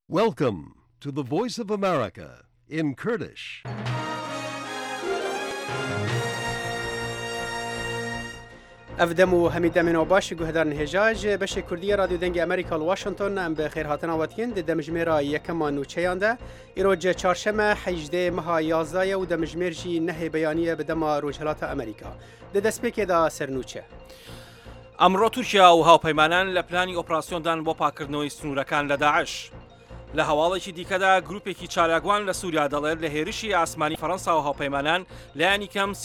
Welcome to the Voice of America in Kurdish. افدمو حمید امینو باش گهدار نهجاج بش کردی رادیو دنگ امریکا واشنطن ام به خیر هاتن آواتین دمجمرا یکم نوچیانده ایروج چهارشنبه 18 ماه 11 و دمجمرجی نه بیانیه به دما روجهلات امریکا دەستپێکێ دا سەرنووچە. ئەمڕۆ تورکیا و هاوپەیمانان لە پلانی ئۆپراسیۆندان بۆ پاکردنەوەی سنوورەکان لە داعش. لە هەواڵێکی دیکەدا گروپێکی چالاکوان لە سووریا دەڵێت لە هێرشی ئاسمانی فەڕەنسا و هاوپەیمانان لایانی کەم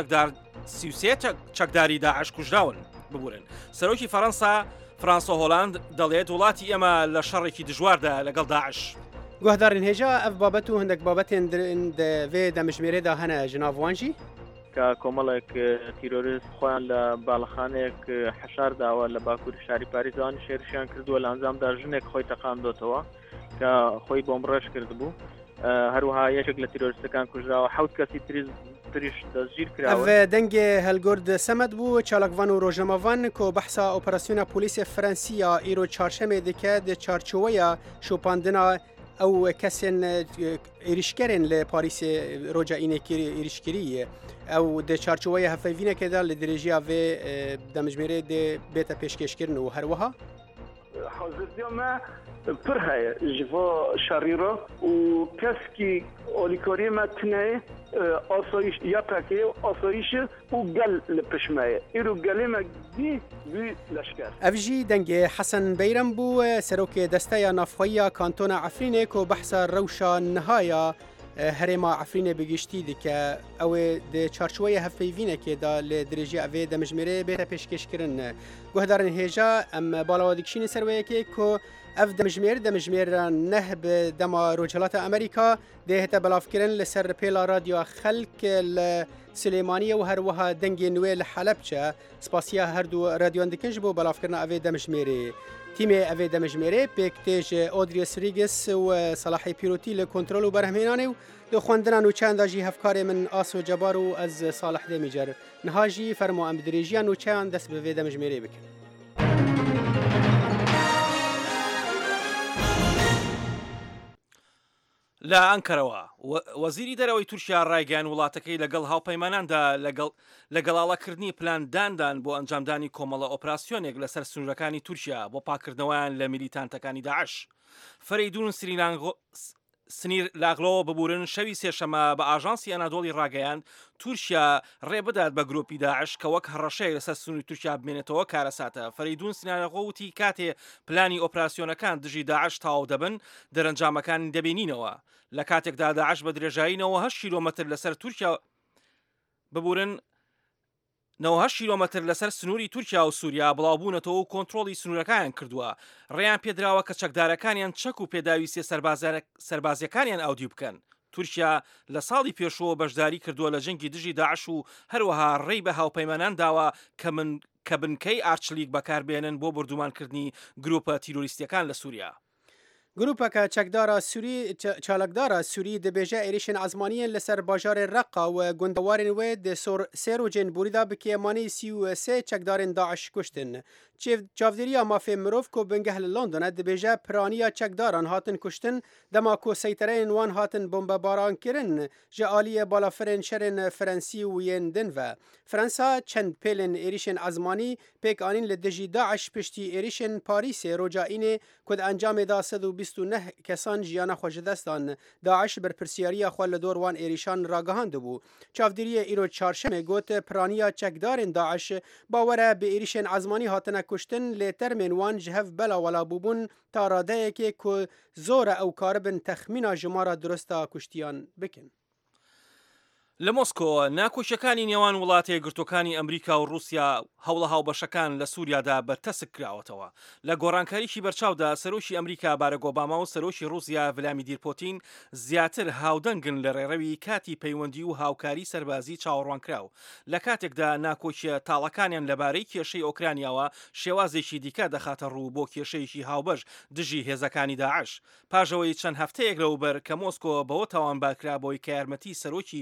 33 چەکداری داعش کوژراون ببورن. سەرۆکی فەڕەنسا فرانسۆ هۆلاند دەڵێت وڵاتی ئێمە لە شەڕێکی دژواردا لەگەڵ داعش. گوهدارین هێژا ئەف بابەت و هەندێک بابەتێن دەوێ دەمژمێرێدا هەنە ژناڤوانجی کە کۆمەڵێک تیرۆریست خۆیان لە باڵەخانەیەک حەشار داوە لە باکوور شاری پاریزان شێرشیان کردووە لە ئەنجامدا ژنێک خۆی تەقاندۆتەوە کە خۆی بۆم ڕێژ کرد بوو. هەروەها یەکێک لە تیرۆریستەکان کوژراوە 7 کەسی تریش دەستگیر کراوە. ئەv دەنگێ هەلگورد سەمەد بوو چالاکڤان و ڕۆژەمەڤان کۆ بەحسا ئۆپەراسیۆنا پۆلیسە فەرەنسیا ئیرۆ چارشەمێ دەکات چارچۆوەیە شۆپاندنا ئەو کەسێن ئێریشکەرێن لە پاریسێ ڕۆژە ئینێکی ئێریشکریە ئەو دە چارچۆوەیە هەفەیڤینەکێدا لە درێژیا vê دەمژمێرێ دێ بێتە پێشکەشکردن و هەروەها حاضردیامە پر هەیە ji bo şerîro û keskî olîkoriyê me tune asayiş ya pekê asayişi û gel li pişmeye îro gelê me dî wî leşker. Ev jî dengê Hesen Beyrem bû serokê desteya navxweyiya kantona Efrînê ku behsa rewşa nihaya herêma Efrînê bigiştî dike ew ê di çarçoweya hevpeyvînekê da li dirêjiya evê demijmêrê bête pêşkêşkirin. Guhdarên hêja em balawa dikişînê ser wêyekê ku ev demijmêra neh bi dema Rojhilata Amerîka dê hete belavkirin li ser pêla radyoya xelk li Silêmaniyê û herwiha dengê nûê li Helepçe spasiya her du radyoyan dikin ji bo belavkirina evê demijmêrê. Tîmê evê demijmêrê pêk tê ji Odriyas Rigis û Salahê Pîrotî li kontrol û berhemênanê û di xwendina nûçeyan da jî hevkarê min Aso Cebar û ez Salih Demîcer. Niha jî fermo em bi dirêjiya nûçeyan dest bi vê demijmêrê bikin. لە ئەنکەرەوە وەزیری دەرەوەی تورکیا ڕایگەیان وڵاتەکەی لەگەڵ هاوپەیماناندا لە گەڵاڵەکردنی پلانداندان بۆ ئەنجامدانی کۆمەڵە ئۆپراسیۆنێک لەسەر سنوورەکانی تورکیا بۆ پاکردنەوەیان لە میلیتانتەکانی داعش. فەریدون سنیر لاغلۆ ببورن شەوی سێشەمە بە ئاژانسی ئەنادۆڵی ڕاگەیاند تورکیا ڕێبدات بە گروپی داعش کە وەک هەڕەشەی لەسەر سنووری تورکیا بمێنێتەوە کارەساتە. فەریدون سنیارەغۆ وتی کاتێ پلانی ئۆپراسیۆنەکان دژی داعش تاو دەبن دەرەنجامەکان دەبینینەوە. لە کاتێکدا داعش بە درێژاییەوە 8 کیلۆمەتر لەسەر تورکیا ببورن 9 کیلۆمەتر لەسەر سنووری تورکیا و سووریا بڵاوبوونەتەوە و کۆنتترۆلی سنوورەکان کردووە. ڕێیان پێدراوە کە چەکدارەکانیان چەک و پێداویستێ سەربازیەکانیان ئاودی بکەن. تورکیا لە ساڵی پێشەوە بەشداری کردووە لە جەنگی دژی داعش و هەروەها ڕێی بە هاوپەیمانان داوە کە بنکەی ئارچلیک بەکاربێنن بۆ بردومانکردنی گروپە تیرۆریستیەکان لە سووریا. گروپەکە چالاکدارە سووری دەبێژە عێریشên عزمانیên li ser bajarê Reqa û gundwarên wê di sêrocên borîda bi kêmanî 33 çekdarên Daeş kuştin. Çavdêriya mafê mirov ku bingeh li Londonê dibêje piraniya çekdaran hatin kuştin dema ku seytereyên wan hatin bombebarankirin ji aliyê balafirên şerên Frensî û yên din ve. Fransa çend pêlên êrişên ezmanî pêk anîn li dijî Daeş piştî êrişên Parîsê roja înê ku di encamê da 129 kesan jiyana xwe ji dest dan. Daeş berpirsiyariya xwe li dor wan êrişan ragihandibû. Çavdêriyê îro çarşemê got piraniya çekdarên Daeş bawere bi êrişên ezmanî hatine kuştin lê termên wan ji hev bela welabûbûn ta radeyekê ku zor e ew karibin texmîna jimara durista kuştiyan bikin. لە مۆسکۆ ناکۆچەکانی نێوان وڵاتە یەکگرتوەکانی ئەمریکا و رووسیا هەوڵە هاوبەشەکان لە سووریادا بەرتەسک کراوەتەوە. لە گۆڕانکاریی بەرچاودا سەرۆکی ئەمریکا باراک ئۆباما و سەرۆکی رووسیا ڤلادیمیر پوتین زیاتر هاودەنگن لە ڕێڕەوی کاتی پەیوەندی و هاوکاری سەربازی چاوەڕوانکراو. لە کاتێکدا ناکۆچیە تاڵەکانیان لەبارەی کێشەی ئۆکرانیاوە شێوازێکی دیکە دەخاتە ڕوو بۆ کێشەیەکی هاوبەش دژی هێزەکانی داعش. پاژەوەی چەند هەفتەیەک لەوبەر کە مۆسکۆ بەوە تاوانبارکرا بۆی کە یارمەتی سەرۆکی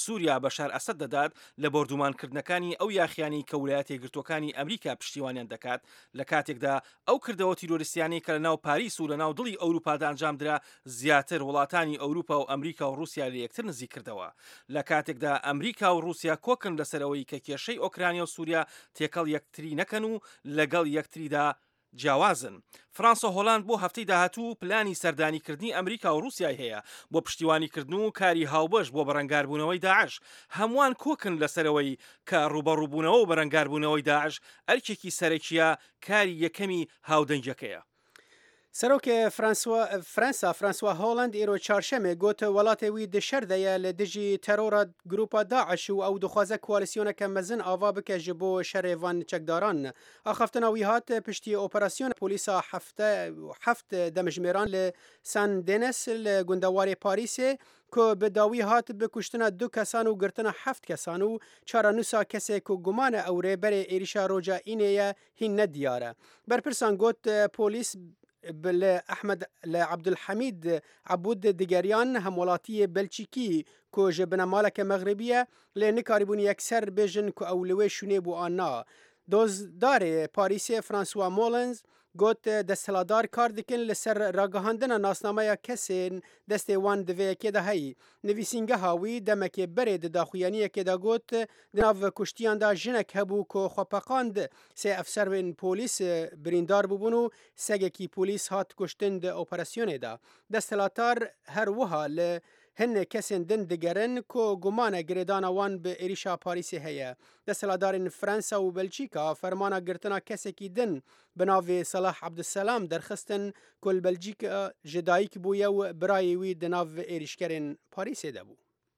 سووریا بەشار ئەسەد دەدات لە بردومانکردنەکانی ئەو یاخیانی کە ویلایەتە یەکگرتووەکانی ئەمریکا پشتیوانیان دەکات لە کاتێکدا ئەو کردەوە تیرۆریستیانی کە لە ناو پاریس و لە ناو دڵی ئەوروپادا ئەنجامدرا زیاتر وڵاتانی ئەوروپا و ئەمریکا و رووسیا لە یەکتر نزیک کردەوە لە کاتێکدا ئەمریکا و رووسیا کۆکن لەسەرەوەی کە کێشەی ئۆکرانیا و سووریا تێکەڵ یەکتری نەکەن و لەگەڵ یەکتریدا جیاوازن. فرانسا و هۆڵاند بۆ هەفتەی داهاتوو پلانی سەردانیکردنی ئەمریکا و رووسیای هەیە بۆ پشتیوانیکردن و کاری هاوبەش بۆ بەرەنگاربوونەوەی داعش. هەمووان کۆکن لەسەرەوەی کە ڕوبەڕووبوونەوە و بەرەنگاربوونەوەی داعش ئەرکێکی سەرەکیە کاری یەکەمی هاودەنگەکەیە. سەرۆکێ فرانسوا هۆڵند ئێرۆ چارشەمێ گوتە وڵاتێ وی دشەردەیە لە دژی تەرۆرە گروپا داعش و ئەو دخوازە کوالسیۆنەکە مەزن ئاوا بکە ji بۆ شەرێڤان چەکداران. ئاخەفتنەوی هات پشتی ئۆپەراسیۆنە پۆلیسا هەفت دەمژمێران لە سان دێنس لە گوندەوارێ پاریسێ که به داوی هات بکشتن 2 کسان و گرتن 7 کسان و چارانوسا کسی که گمان او ریبر ایریشا روجا اینه هین ندیاره. برپرسان گوت پولیس احمد عبدالحمید عبود دیگریان همولاتی بلچیکی که جبنا مالک مغربیه لنکاربون یکسر بیجن که اولوی شونه بو آنا. دوزدار پاریسی فرانسوا مولنز گوت دستهلادار کار دکن لسر راگهاندن ناسنامه کسین دسته وان دوی که ده هی نویسینگه هاوی دمک برد داخویانی که ده گوت دناو کشتیان ده جنک هبو که خوپاقاند سه افسر بین پولیس بریندار ببونو سگه کی پولیس هات کشتن ده اپراسیون ده دستهلادار هر وها هن کسین دن دگرن که گمان گریدان وان به ایریشا پاریسی هیا. دستهلادارین فرانسا و بلژیکا فرمانا گرتنا کسی کی دن بناوی صلاح عبدالسلام درخستن کل بلژیکا جدایک بویه و برای وی دناو ایریشکرین پاریسی ده بو.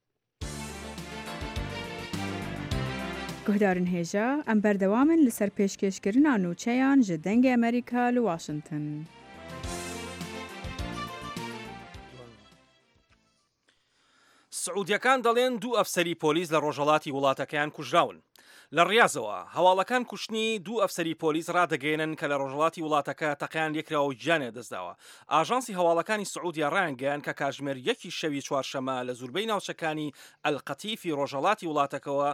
گهدارن هیجا ام بردوامن لسر پیشکشکرنا نوچیان جدنگ امریکا لواشنطن. سعودیەکان دەڵێن 2 ئەفسەری پۆلیس لە ڕۆژهەڵاتی وڵاتەکەیان کوژراون. لە ڕیاضەوە هەواڵەکان کوشتنی 2 ئەفسەری پۆلیس ڕادەگەێنن کە لە ڕۆژهەڵاتی وڵاتەکە تەقیان لێکراوە و گیانێ دەستداوە. ئاژانسی هەواڵەکانی سعودیا ڕایانگەیان کە کاتژمێر 1 شەوی چوارشەمە لە زوربەی ناوچەکانی ئەلقەتیفی ڕۆژهەڵاتی وڵاتەکەەوە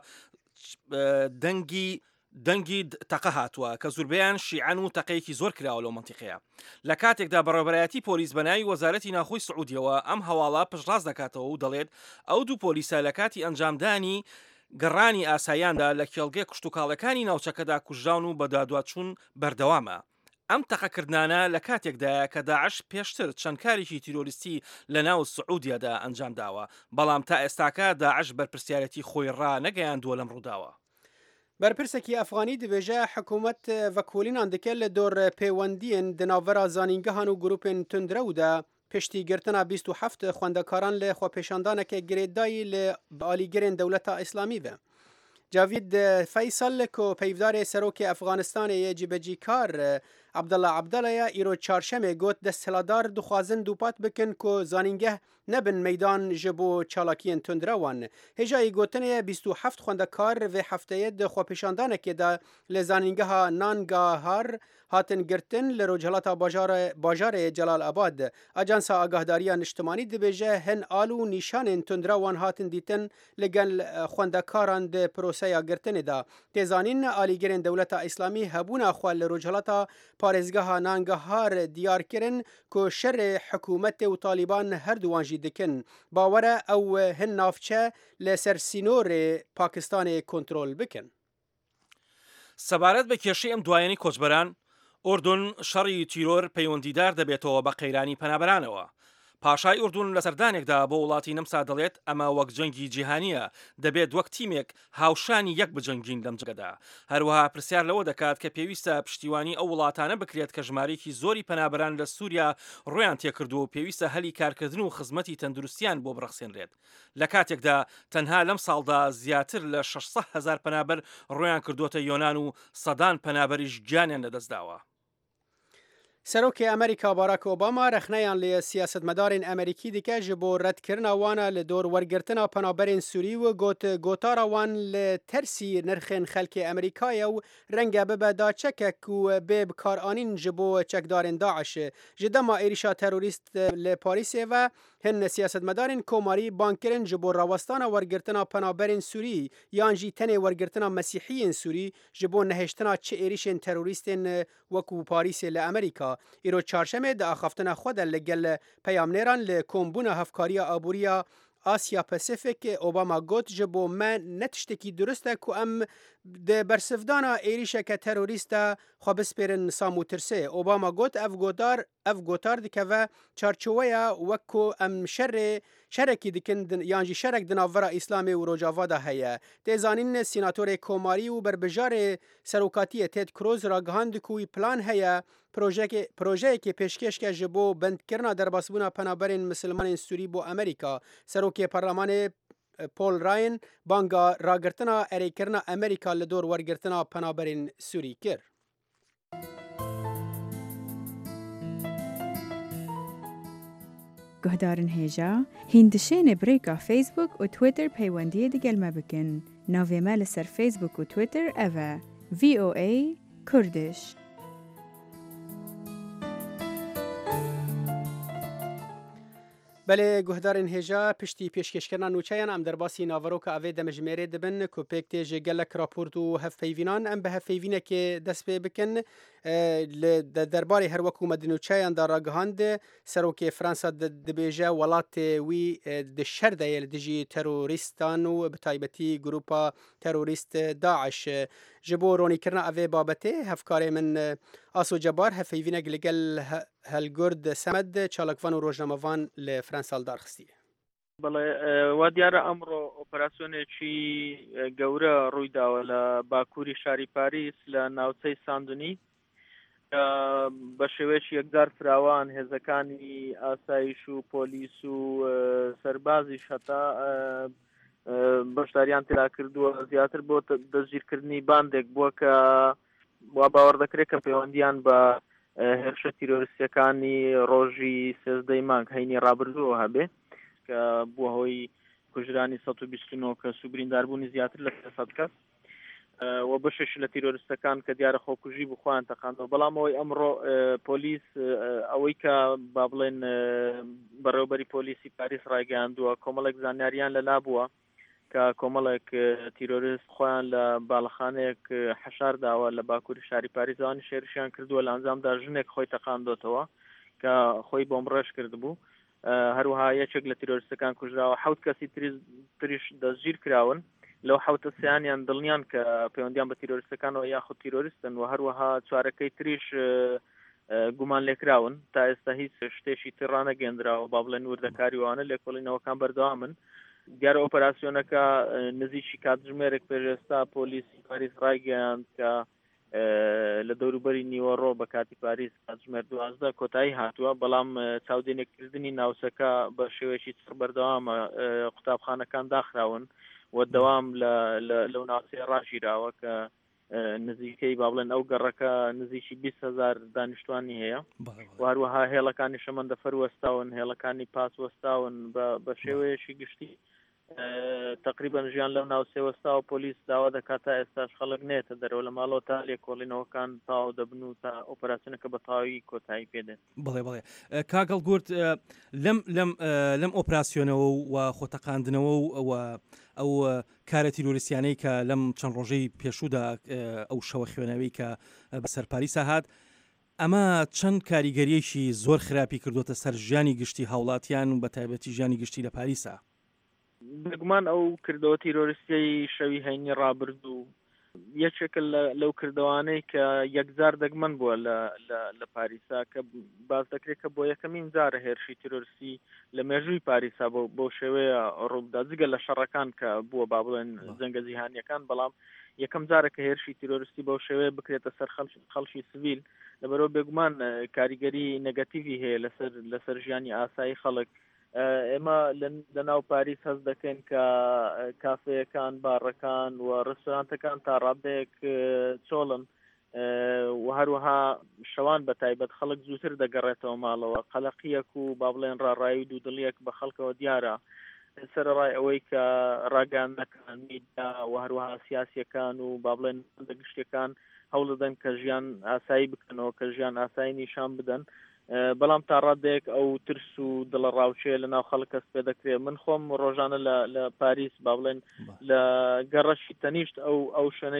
دەنگی تەقە هاتووە کە زوربیان شیعەن و تەقەیەکی زۆر کراوە لەو منتیقەیە. لە کاتێکدا بەڕێوەبەرایەتی پۆلیس بەناوی وەزارەتی ناخۆی سعودیەوە ئەم هەواڵە پشتڕاست دەکاتەوە و دەڵێت ئەو 2 پۆلیسە لە کاتی ئەنجامدانی گەڕانی ئاساییاندا لە کێڵگەی کشتتوکاڵەکانی ناوچەکەدا کوژراون و بە دادواتچوون بەردەوامە. ئەم تەقەکردانە لە کاتێکدایە کە داعش پێشتر چەند کارێکی تیرۆریستی لە ناو سعودیەدا ئەنجام داوە، بەڵام تا ئێستاکە داعش بەرپرسیارەتی خۆی ڕا نەگەیاندووە لەم ڕووداوە. برپرسکی افغانی دبیجه حکومت وکولینان دکه لدور پیوندین دناورا زانینگهان و گروپین تندرو ده پشتی گرتنا 27 خواندکاران لخوا پیشاندانه که گریدایی لآلیگرین دولت اسلامی به. جاوید فیصل که پیفدار سروک افغانستان یجبجی کار عبدالله ایرو چارشمه گوت دستهلادار دخوازن دوپات بکن که زانینگه نبن میدان جبو چالاکین تندروان. هجای گوتنه 27 خواندکار و هفته ده خواپیشاندانه که ده لزانینگه ها نانگاهار هاتن گرتن لروجهلات باجار جلال آباد. اجانسا آگاهداری اجتماعی دبیجه هن آلو نیشان تندروان هاتن دیتن لگل خواندکاران ده پروسه گرتن ده. تیزانین آلیگرین دولت اسلامی هبون خوال لروجهلات پارێزگەها نانگەهار دیار کرن که شر حکومت و طالبان هر دوان جی دکن. باوره او هن نافچه لسر سینور پاکستان کنترول بکن. سەبارەت بە کێشەی ئەم دوایەنی کۆچبەران، ئوردون شەڕی تیرۆر پەیوەندیدار دەبێتەوە بە قەیرانی پەنابەرانەوە. پاشای ئوردون لە سەردانێکدا بۆ وڵاتی نەمسا دەڵێت ئەمە وەک جەنگی جیهانیە، دەبێت وەک تیمێک هاوشانی یەک بجەنگین لەم جگەدا. هەروەها پرسیار لەوە دەکات کە پێویستە پشتیوانی ئەو وڵاتانە بکرێت کە ژمارەیەکی زۆری پەنابەران لە سووریا ڕۆیان تێکردو و پێویستە هەلی کارکردن و خزمەتی تەندروستیان بۆ بڕەخسێنرێت. لە کاتێکدا تەنها لەم ساڵدا زیاتر لە 600,000 پەنابەر ڕۆیان کردوتە یۆنان و سەدان پەنابەریش گیانیان لەدەستداوە. سەرۆکی ئەمریکا باراک ئۆباما رەخنەیان لێ سیاسەتمەدارên ئەمریکی دیکە ji بۆ ڕەتکردنا وانە li دۆر وەرگرتنا penaberên Sûrî û got gotara wan li tersî nirxên xelkê Amerîkayê û renge bibe daçekek û bê bikaranîn ji bo çekdarên Daişê. Ji dema êrişa terorîst li Parîsê ve hin siyasetmedarên komarî bankirin ji bo rawestana wergirtina penaberên Sûrî yan jî tenê wergirtina Mesîhiyên Sûrî ji bo nehêştina çi êrişên terorîstên wekû Parîsê li Amerîka. îro çarşemê di axaftina xwe de li gel peyamnêran li kombûna hevkariya aboriya Asya Pasifik Obama got ji bo me ne tiştekî durist e ku em di bersivdana êrişeke terorîst de xwe bispêrin sam û tirsê. Obama got ev gotar dikeve çarçoweya wek ku em şerekî dikin yan jî şerek di navbera Îslamê û Rojava de heye. Tê zanîn sînatorê komarî û berbijarê serokatiyê Ted Cruz ragihand ku wî plan heye projeyekê pêşkêşke ji bo bendkirina derbasbûna penaberên misilmanên Sûrî bo Amerîka. Serokê Parlemanê Paul Ryan banga ragirtina erêkirina Amerîka li dor wergirtina penaberên Sûrî kir. Guhdarên hêja hîn dişêne birêka Facebook û Twitter peywendiyê digel me bikin. Navê me li ser Facebook û Twitter ev e VOA Kurdiş. Belê guhdarên hêja piştî pêşkêşkirina nûçeyan em derbasî naveroka evê demejimêrê dibin ku pêk tê ji gelek raport û hevpeyvînan em bi hevpeyvînekê dest pê bikin. Li derbarê her wekû me di nûçeyan da ragihand serokê Fransa dibêje welatê wî di şer de yê li dijî terorîstan û bi taybetî grûpa terorîst Daeş. Ji bo ronîkirina evê babetê hevkarê min Aso Cebar hevpeyvînek li gel Helgurd Semed çalakvan û rojnamevan li Fransal darxistiye. بەڵێ وا دیارە ئەمڕۆ ئۆپەراسیۆنێکی گەورە ڕوویداوە لە باکووری شاری پاریس لە ناوچەی ساندونی بە شێوەیەکی یەکجار فراوان هێزەکانی ئاسایش و پۆلیس و سەربازیش هەتا بەشداریان تێدا کردووە زیاتر بۆ دەستگیرکردنی باندێک بووە کە وا باوەڕ دەکرێت کە پەیوەندیان بە هێرشە تیرۆریستیەکانی ڕۆژی سێزدەی مانگ هەینی ڕابردووە هەبێ کە بووە هۆی کوژرانی 129 کە سوبرینداربوونی زیاتر لە 300 کەس و بەشش لە تیرۆریستەکان کە دیارە خۆکوژی بخوایان تەقاندەوە. بەڵام ئەوەی ئەمڕۆ پۆلیس ئەوەی کە با بڵێن بەڕێوەبەری پۆلیسی پاریس ڕایگەیاندووە کۆمەڵێک زانیاریان لەلا بووە کە کۆمەڵێک تیرۆریست خۆیان لە باڵەخانەیەک حەشار داوە لە باکووری شاری پاریزانی شێرشیان کردووە لە ئەنجامدا ژنێک خۆی تەقاندۆتەوە کە خۆی بۆم ڕێژ کرد بوو. هەروەها یەکێک لە تیرۆریستەکان کوژراوە 7 کەسی تریش دەستگیر کراون لەو 7 سییانیان دڵنیان کە پەیوەندیان بە تیرۆریستەکانەوە یاخود تیرۆریستن و هەروەها چوارەکەی تریش گومان لێکراون تا ئێستا هیچ شتێکی تێڕانە گەندراوە با بڵێن وردەکاری وانە لێکۆڵینەوەکان بەردەوامن. دیارە ئۆپەراسیۆنەکە نزیکی کاتژمێرێک پێش ئێستا پۆلیسی پاریس ڕایگەیاند کە لە دەوروبەری نیوەڕۆ بە کاتی پاریس کاتژمێر 12 کۆتایی هاتووە بەڵام چاودێنێکردنی ناوچەکە بە شێوەیەکی چڕ بەردەوامە قوتابخانەکان داخراون و دەوام لەو ناوچەیە ڕاژیراوە کە نزیکەی با بڵێن ئەو گەڕەکە نزیکی 20,000 دانیشتوانی هەیە و هەروەها هێڵەکانی شەمەندەفەر وەستاون هێڵەکانی پاس وەستاون بە شێوەیەکی گشتی تقریبا ژیان لەو ناوچەی وەستا و پۆلیس داوا دەکات تا ئێستاش خەڵک نێتە دەرەوە لە ماڵەوە تا لێکۆڵینەوەکان تاو دەبن و تا ئۆپەراسیۆنەکە بە تەواوی کۆتایی پێدێت. بڵێ کاگەڵ گورد لەم ئۆپراسیۆنەوە و خۆتەقاندنەوە و ئەو کارە تیرۆریستیانەی کە لەم چەند ڕۆژەی پێشوودا ئەو شەوە خوێنەوەی کە بەسەر پاریسا هات ئەمە چەند کاریگەریەکی زۆر خراپی کردوتە سەر ژیانی گشتی هاوڵاتیان و بە تایبەتی ژیانی گشتی لە پاریسا. بگومان ئەو کردەوە تیرۆریستی شەوی هەینی ڕابردوو یەکێکە لەو کردەوانەی کە یەکجار دەگمەن بووە لە پاریسا کە باز دەکرێت کە بۆ یەکەمین جارە هێرشی تیرۆریستی لە مێژووی پاریسا بۆ شێوەیە ڕوودا جگە لە شەڕەکان کە بووە با بڵێن جەنگە جیهانیەکان بەڵام یەکەم جارە کە هێرشی تیرۆریستی بەو شێوەیە بکرێتە سەر خەڵکی سڤیل لەبەرەوە بێگومان کاریگەری نەگەتیڤی هەیە لەسەر ژیانی ئاسایی خەڵک. ئێمە لە ناو پاریس هەست دەکەین کە کافەیەکان بارەکان و ڕێستۆرانتەکان تا ڕادەیەک چۆڵن و هەروەها شەوان بە تایبەت خەڵک زووتر دەگەڕێتەوە ماڵەوە قەلەقیەک و با بڵێن ڕاڕایی و دوودڵیەک بە خەڵکەوە دیارە سەرڕای ئەوەی کە ڕاگەاندنەکان میدیا و هەروەها سیاسیەکان و با بڵێن گشتەکان هەوڵ دەدەن کە ژیان ئاسایی بکەنەوە کە ژیان ئاسایی نیشان بدەن بەڵام تا ڕادێک ئەو ترس و دڵە ڕاوچەیە لە ناو خەڵک کەس پێ دەکرێت من خۆم ڕۆژانە لە پاریس با بڵێن لە گەڕەشی تەنیشت ئەو شوێنەی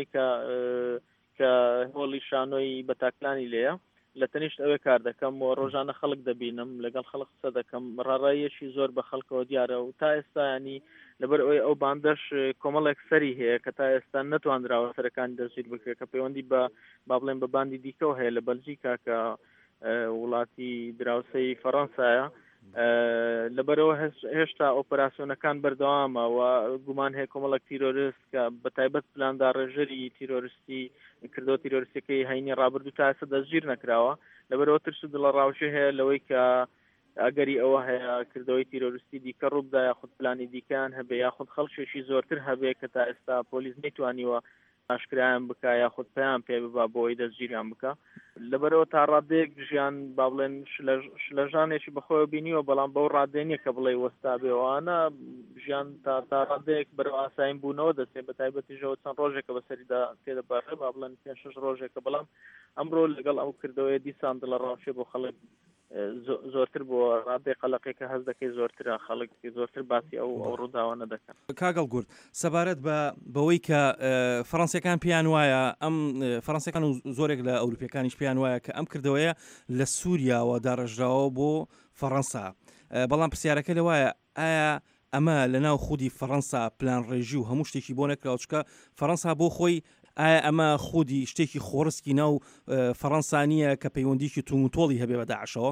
کە هۆڵی شانۆی بەتاکلانی لێیە لە تەنیشت ئەوێ کار دەکەم و ڕۆژانە خەڵک دەبینم لەگەڵ خەڵک قسە دەکەم ڕاڕاییەشی زۆر بە خەڵکەوە دیارە و تا ئێستا ینی لەبەر ئەوەی ئەو باندەش کۆمەڵێک سەری هەیە کە تا ئێستا نەتوانراوە سەرەکانی دەستگیر بکرێت کە پەیوەندی بە با بڵێن بە باندی دیکەەوە هەیە لە بەلجیکا کە وڵاتی دراوسەی فەڕەنسایە لەبەرەوە هێشتا ئۆپەراسیۆنەکان بەردەوامە و گومان هەیە کۆمەڵک تیرۆریست کە بە تایبەت پلاندا ڕێژەری تیرۆریستی کردەوە تیرۆریستەکەی هەینی ڕابردوو تا ئێستا دەستگیر نەکراوە لەبەرەوە ترس و دڵە ڕاوچێ هەیە لەوەی کە ئەگەری ئەوە هەیە کردەوەی تیرۆریستی دیکە ڕووبدا یاخود پلانی دیکەیان هەبێ یاخود خەڵکێکی زۆرتر هەبێ کە تا ئێستا پۆلیس نەیتوانیوە ئاشکرایان بکە یاخود پێیان پێ ببا بۆی دەستگیریان بکە لەبەرەوە تا ڕادەیەک ژیان با بڵێن شلەژانێکی بەخۆی بینیوە بەڵام بەو ڕادێنیە کە بڵێ وەستا بێوانە ژیان تا ڕادەیەک بەرەو ئاسایم بوونەوە دەچێت بە تایبەتیژەوە چەند ڕۆژێکە بەسەریدا تێدەبارێ با بڵێن 5-6 ڕۆژێکە بەڵام ئەمڕۆ لەگەڵ ئەو کردەوەی دیسان دڵە ڕاوچێ بۆ خەڵک زۆرتر بۆ ڕادێ قەلەقێکە هەز دەکەی زۆرترە خەڵک زۆرتر باسی ئەو ڕووداوانە دەکەن. کاگەڵ گورد سەبارەت بەوەی کە فەڕەنسیەکان پێیان وایە ئەم فەڕەنسیەکان و زۆرێک لە ئەوروپیەکانیش پێیان وایە کە ئەم کردەوەیە لە سووریاوە داڕژراوە بۆ فەڕەنسا بەڵام پرسیارەکە لە وایە ئایا ئەمە لە ناو خودی فەڕەنسا پلان ڕێژی و هەموو شتێکی بۆ نەکراوە چکە فەڕەنسا بۆ خۆی ئایا ئەمە خودی شتێکی خۆرسکی ناو فەڕەنسا نییە کە پەیوەندیکی تومتۆڵی هەبێ بە داعشەوە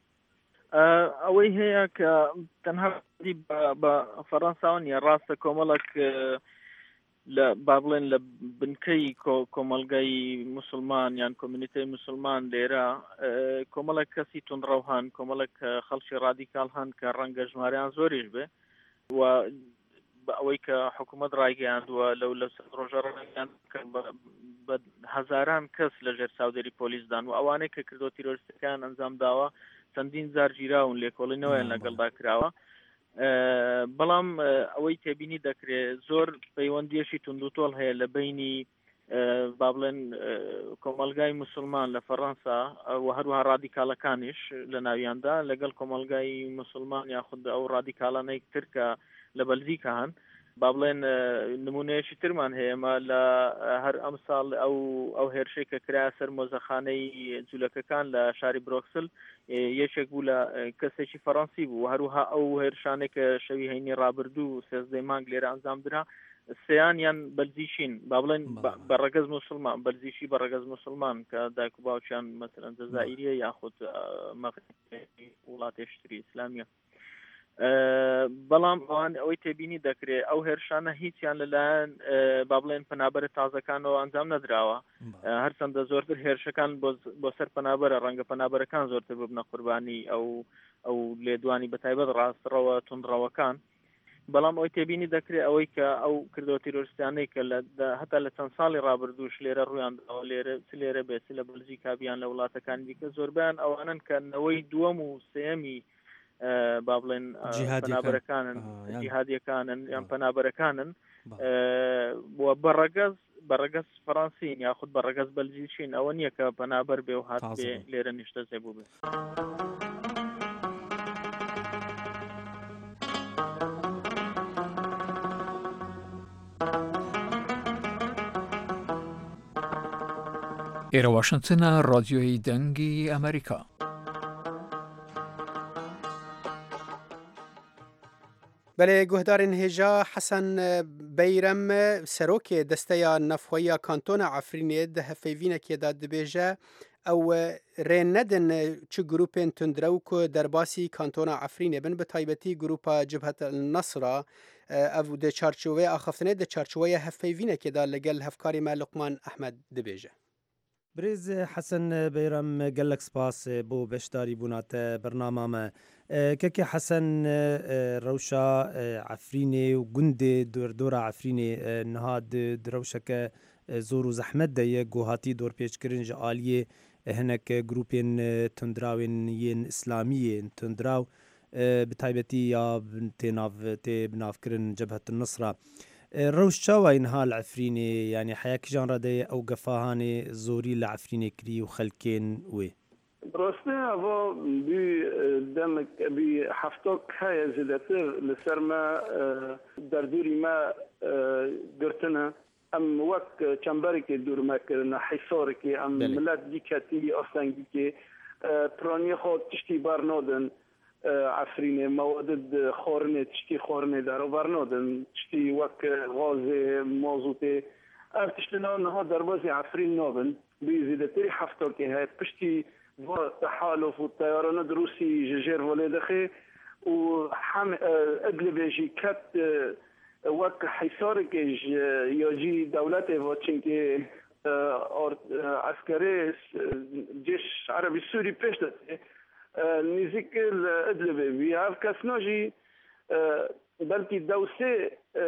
ئەوەی هەیە کە تەنها بە فەڕەنساوە نیە ڕاستە کۆمەڵک لە با بڵێن لە بنکەی کۆمەلگای موسڵمان یان کۆمیونیتەی موسڵمان لێرە کۆمەڵک کەسی تونڕەوهان کۆمەڵک خەڵکی ڕادیکال هەن کە ڕەنگە ژمارەیان زۆریش بێ و بە ئەوەی کە حکوومەت ڕایگەیاندووە لەو لە ڕۆژە ڕایگەیان بە هەزاران کەس لەژێر چاودێری پۆلیسدان و ئەوانەی کە کردۆ تیرۆریستەکان ئەنجام داوە چەندین زار گیراون لێکۆڵینەوەیان لەگەڵدا کراوە بەڵام ئەوەی تێبینی دەکرێت زۆر پەیوەندیەشی توندوتۆڵ هەیە لە بینی با بڵێن کۆمەلگای موسڵمان لە فەڕەنسا و هەروەها ڕادیکالەکانیش لە ناویاندا لەگەڵ کۆمەلگای موسڵمان یاخود ئەو ڕادیکالانەی تر کە لە بەلجیکا هەن با بڵێن نمونەیەشی ترمان هەیەمە لە هەر ئەم ساڵ ئەو هێرشەی کە کرا سەر مۆزەخانەی جوولەکەکان لە شاری برۆکسل یەکێک بوو لە کەسێکی فەڕەنسی بوو هەروها ئەو هێرشانێک کە شەوی هەینی ڕابردوو 13 مانگ لێرە ئەنجامدرا سیانیان بەلجیشین با بڵێن بەڕەگەز موسڵمان بەلجیشی بەڕەگەز موسڵمان کە دایک و باوکیان مەسەلەن جەزائیریە یاخود مەغربی وڵاتێشتری ئیسلامیە بەڵام ئەوان ئەوەی تێبینی دەکرێت ئەو هێرشانە هیچیان لەلایەن با بڵێن پەنابەرە تازەکانەوە ئەنجام نەدراوە هەرچەندە زۆرتر هێرشەکان بۆ سەر پەنابەرە ڕەنگە پەنابەرەکان زۆرتر ببنە قوربانی ئەو لێدوانی بەتایبەت ڕاستڕەوە تونڕەوەکان بەڵام ئەوەی تێبینی دەکرێت ئەوەی کە ئەو کردەوە تیرۆریستیانەی کە هەتا لە چەند ساڵی ڕابردووش لێرە ڕوویانداوە لێرە بێت لە بەلجیکا بیان لە وڵاتەکانی دیکە زۆربیان ئەوانن کە نەوەی دووەم و سێمی با بڵێن پەنابەرەکانن جیهادیەکانن یان پەنابەرەکانن بەڕەگەز فەڕەنسین یاخود بەڕەگەز بەلجیچین ئەوە نییە کە پەنابەر بێ و هات بێ لێرە نیشتە زێبوو بێت. ئێرە واشنگتنە ڕادیۆی دەنگی ئەمریکا. بەڵێ گوهدارên هێژا حەسەن بەیرەم سەرۆکێ دەستەیە نەفخۆیە کانتۆنا عەفرینێ دە هەفەیڤینەکێدا دەبێژە ئەو ڕێ نەدن چ گروپên tundre û ku derbasî kantona Efrînê bin bi taybetî grupa Cibhet el-Nesra ev di çarçoveyê axaftinê di çarçoveya hevpeyvînekê da li gel hevkarê me Luqman Ehmed dibêje. برێز حەسەن بەیرەم gelek spas بۆ beşdarî bûna te bernama me. Kekê Hesen rewşa Efrînê û gundê derdora Efrînê niha di rewşeke زور و زحمت ده گوهاتی دور پیش کرن جالیه هنک گروپین تندراوین ین اسلامیه تندراو بتایبتی یا بناف کرن جبهة النصرة روش شاوه اینها العفرینه يعني حياك جان راده او قفاهاني زوري العفرینه كري وخلكين وي براسته اوا بی دمک بی هفتاک های زیادتر لسر ما در دوری ما گرتنه ام وقت چنبری که دور ما کرنا حصاری که ام ملت دیکتی اصلنگی که پرانی خود تشتی برنادن عفرینه مواد خورنه تشتی خورنه در برنادن تشتی وقت غاز موضوعه ارتشتنا نها در بازی عفرین نابن بی زیادتری هفتاک های پشتی و تحالف الطيران الروسي جزير ولدخي وحم أغلبية كات وقت حصارك يجي دولته وتشينكي عسكري جيش عربي سوري بيشت نزيك الأغلبية بيعرف كاسناجي بلكي دوسة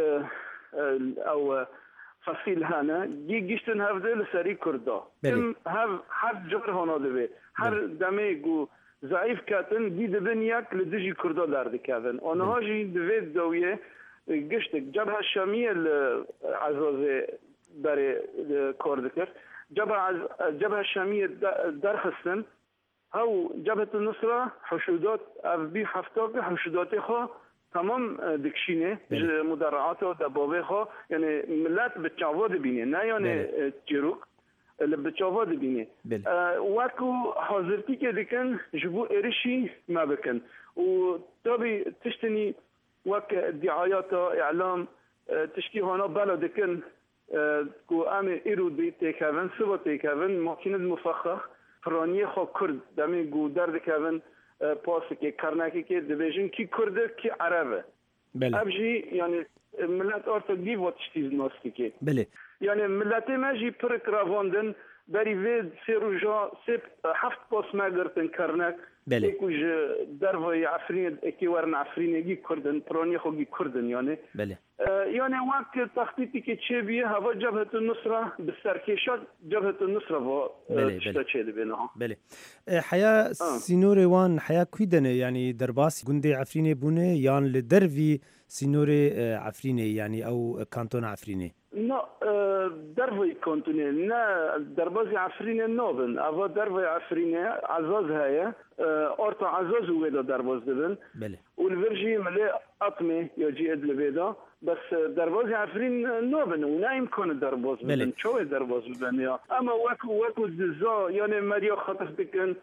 أو فصیل هنه گیشتن هفته لسری کرده هر جور هانا دوه هر دمه گو ضعیف کتن دیده بین یک لدیجی کرده درده کتن آنها جی دوه دویه گشتک جبهه شامیه عزازه برای کرده کرد جبهه شامیه درخستن او جبهه النصره حشودات بی هفته حشودات خواه تمام دکشینه مدرعات و دبابه ها یعنی ملت به چاواد بینه نه یعنی جروک به چاواد بینه وکو حاضرتی که دکن جبو ارشی ما بکن و تابی تشتنی وک دعایات اعلام تشکی هانا بلا دکن کو ام ایرو دی تکون سبا تکون ماکینه مفخخ فرانی خو کرد دمی گو درد کون پاسی که کرنکی که دیویژن کی کرده کی عربه ابجی یعنی ملت ارتگی و تشتیز ناستی که یعنی ملت ماجی پر کراواندن بری وید سی روزا سی هفت پاس مگرتن کرنک اکوج دروی عفرین اکی ورن عفرینگی کردن پرانی خوگی کردن یعنی یعنی وقت تخطیطی که چه بیه هوا جبهة النصرة بالسرکشات جبهة النصرة و تشتچه بینها حیا سینور وان حیا کویدنه یعنی درباس گنده عفرینه بونه یان لدروی سینور عفرینه یعنی او کانتون عفرینه نه دروی کانتونه نه دربازی عفرینه نابن اوا دروی عفرینه عزاز هیا ارتا عزاز ویدا درباز دبن والفرجي ملي اطمي يجي ادل بيدا بس درباز عفرين نوبن ونا يمكن درباز بدن شو درباز بدن يا اما واكو دزا يعني مريا خطف بكن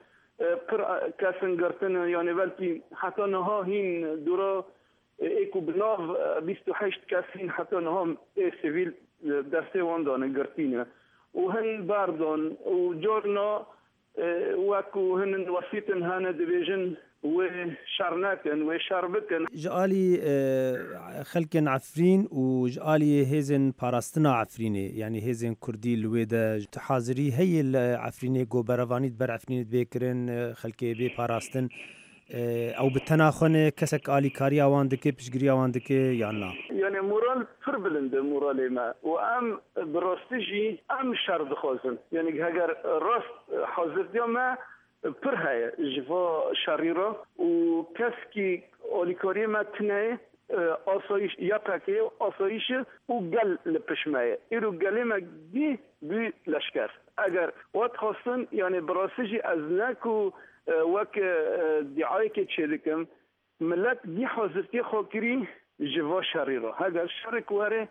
كاسن قرتن يعني بلكي حتى نها هين دورا ايكو بناف 28 كاسين حتى نها سيفيل دسته واندان قرتينه وهن باردون وجورنا واكو هن وسيطن هانا ديفيجن وشارناكن وشاربكن جالي خلكن عفرين وجالي هيزن باراستنا عفريني يعني هيزن كردي الويدا تحاضري هي العفريني جو برافانيت بر عفريني بكرن خلكي بي باراستن او بالتناخن كسك آلي كاريا واندكي بشجريا واندكي يعني يعني مورال فربلند مورالي ما وام براستجي ام شرد خوزن يعني هاجر راست حاضر ما برهاي جوا شريرة وكسكي أوليكوري ما تناي آسایش یا پکه آسایش او گل لپشمایه ایرو گلی ما دی بی لشکر اگر وقت خواستن یعنی براسجی از نکو وک دعای که چه دکم ملت دی حاضرتی خاکری جوا شریره اگر شرک واره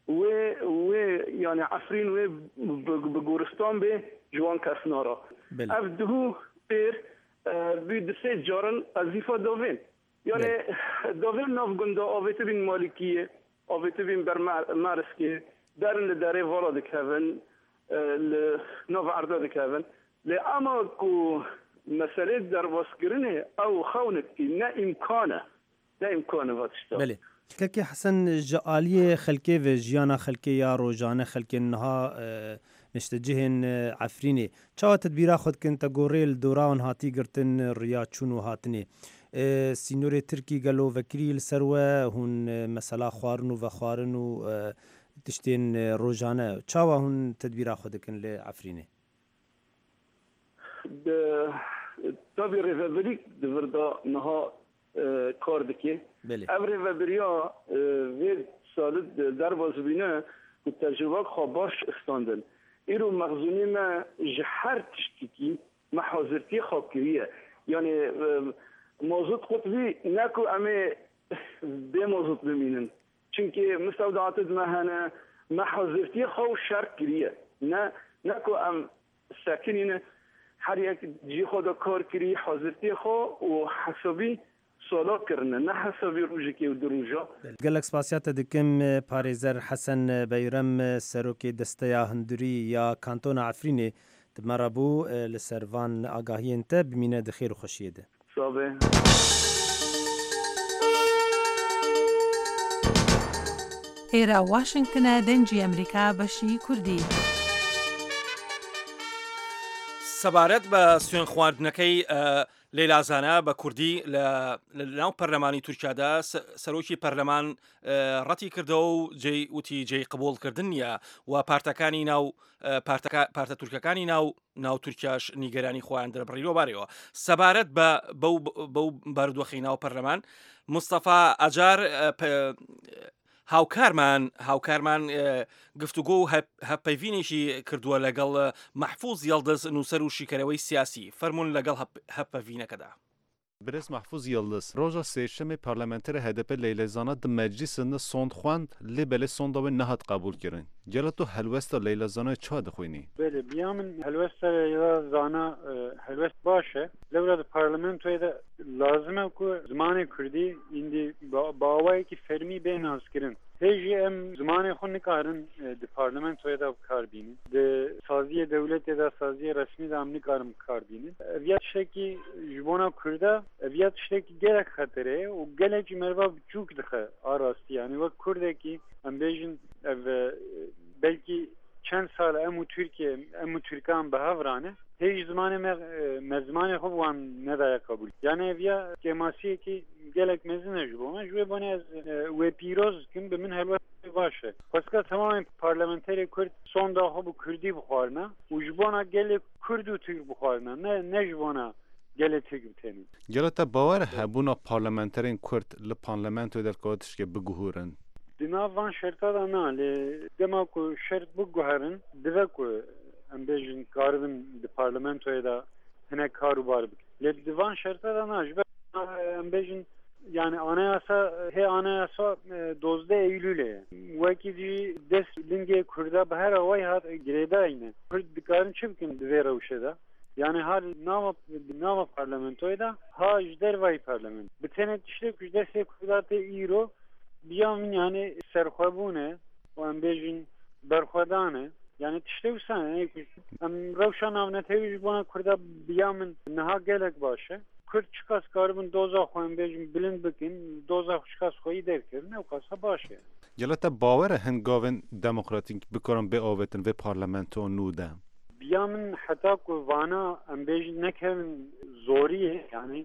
و یعنی عفرین و بگورستان به جوان کسنارا افدهو بیر بی دسته جارن ازیفا دوین یعنی دوین ناف گنده آویت بین مالکیه آویت بین بر مارسکیه درن لداره والا دکهون ناف عرضه دکهون لی اما کو مسئله در واسگرنه او خونک که نه امکانه واتشتا بله كاكي حسن جالية خلكي و جيانا خلكي يا روجانة خلكي انها نشتجهن عفريني چاوا تدبيرا خود كنت غوريل دوراون هاتي گرتن ريا چونو هاتني سينوري تركي گلو وكريل سروه هون مسلا خوارنو و خوارنو تشتين روجانه چاوا هون تدبيرا خودكن لعفرينه تابي ريفابريك دفردا نها كاردكي ابري فابريا ويد سالد درباز بينه والتجربة خباش استاندن ایرو مخزونی ما جهر تشتکی محاضرتی خاکریه یعنی موضوع قطبی نکو امی به موضوع بمینن چونکه مستودعات دمهنه محاضرتی خو شرک کریه نه نکو ام ساکنین هر یک جی خدا کار کری حاضرتی خو و حسابی سوالات کرنه نه حسابی روزی که دروجا گلک سپاسیات دکم پارێزەر حەسەن بەیرەم سەرۆکی دەستەیا هەندوری یا کانتۆنا عفرینێ دمەڕەبوو لە سەروان ئاگاهیên te bimîne di xêr û xweşiyê de. صافي ئێرە واشنگتنە دەنگی ئەمریکا بەشی کوردی. سەبارەت بە سوێن خواردنەکەی لەیلازانە بە کوردی لە ناو پەرلەمانی تورکیادا سەرۆکی پەرلەمان ڕەتی کردەوە و وتی جێی قبوڵکردن نییە و پارتەکانی ناو پارتە تورکەکانی ناو تورکیاش نیگەرانی خۆیان دەربڕیەوە بارەوە. سەبارەت بەو بارودۆخی ناو پەرلەمان مستەفا ئەجار هاوکارمان گفتوگۆ و هەپەیڤینێکی کردووە لەگەڵ مەحفوظ یەڵدەز نووسەر و شیکەرەوەی سیاسی فەرمونون لەگەڵ هەپەڤینەکەدا. برز محفوظ یلدز روژا سیشم پارلمانتر HDP لیلزانا د مجلسن سوند خواند لی بله سوندا و نهاد قبول کردن. جلت تو هلوست لیلزانا چه دخوینی؟ بله بیامن هلوست لیلزانا هلوست باشه. لولا پارلمان توی ده لازمه که زمان کردی ایندی باوایی که فرمی بین از کردن. هیچی ام زمان خون نکارن د پارلمان توی ده کار بینی. د سازی دولت ده سازی رسمی ده هم نکارم کار بینی. ویات شکی جوان کرده ویات شکی گله خطره و گله کی مروا چوک دخه آراستی یعنی و کرده کی ام بیشن belki چند سال امو ترکان به هفرانه هیچ زمان مزمان خوب وان ندای قبول یعنی ویا کماسی کی گلک مزنه جبونه جوه بانه از و پیروز کن به من هلوه باشه پس که تمام پارلمانتری کرد sonda خوب کردی بخورنه و جبونه گل کرد و ترک بخورنه نه جبونه گل ترک بتنی گلتا باور هبونا پارلمانترین کرد لپارلمانت و در کاتش که بگوهرن دناوان شرطا دا نه دما کو شرط بگوهرن دوه کو ام بیجن کاربن د پارلمانتوی دا هنه کاروبار بک لدوان شرطا دا نه جبه ام بیجن yani anayasa 12 Eylül'e vaki di des linge kurda bahar avay hat greda yine kurd dikarın çibkin divera uşeda yani hal nama parlamentoyda ha jder vay parlament bitenet işte kujde se kurdate iro بیام یعنی سرخوابونه و ام بیجین برخوادانه یعنی تشتوسانه ام روشان آونتهویش بونه کرده بیامن نها گلک باشه کرد چکاس کاربون دوزا خویم بیجین بلند بکن دوزا چکاس خویی در کرد نه کاسا باشه گلتا باور هنگاون دموکراتیک بکرم به آوتن و پارلمنتو نوده بیامن حتی که وانا ام بیجین نکهن زوریه یعنی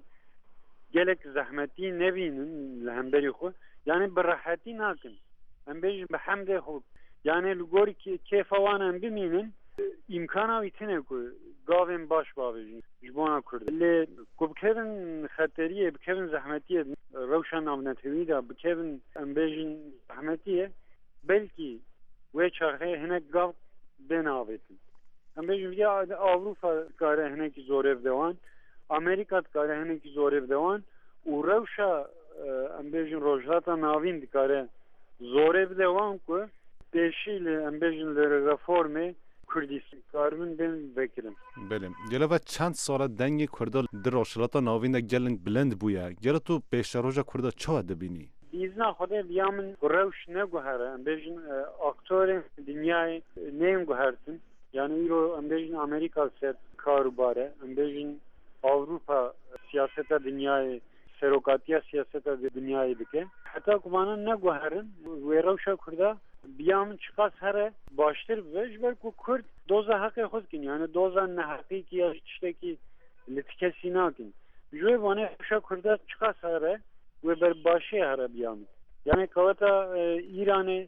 گلک زحمتی نبینن لهمبری خود yani berahatin nakin. Em bejim behamde xub. Yani lugori keyf awan em biminin imkana vitine ku gavên baş bavêjin ji bona Kurd. Lê ku bikevin xeteriye, bikevin zehmetiye rewşa navnetewî da bikevin em bêjin zehmetiye belkî wê çarxeyê hinek gav bên avêtin. Em bêjin ya Avrupa dikare hinekî zorev dewan, Amerika dikare hinekî zorev dewan û rewşa ام بیجن روجاتا ناوین دکاره زوره بده وان که پیشیل ام بیجن رفورمه کردیستان کارمن بین بکرم بله گلوه چند ساله دنگ کرده در روشلاتا ناوین ده گلنگ بلند بویا گلو تو پیش روژا کرده چه دبینی؟ بیزنا خوده بیامن روش نگوهره ام بیجن اکتور دنیای نیم گوهرتن یعنی ایرو ام بیجن امریکا سر کاروباره ام بیجن Avrupa siyaseta dünyayı serokatiya siyaseta dünyayı dike. Hatta kumanın ne guherin ve revşa kurda biyamın çıkas here baştır ve jber ku Kurd doza hakkı xudkin yani doza ne hakiki ya işteki litkesinakin. Jwe bana revşa kurda çıkas here ve ber başı here biyamın. Yani kavata İran'ı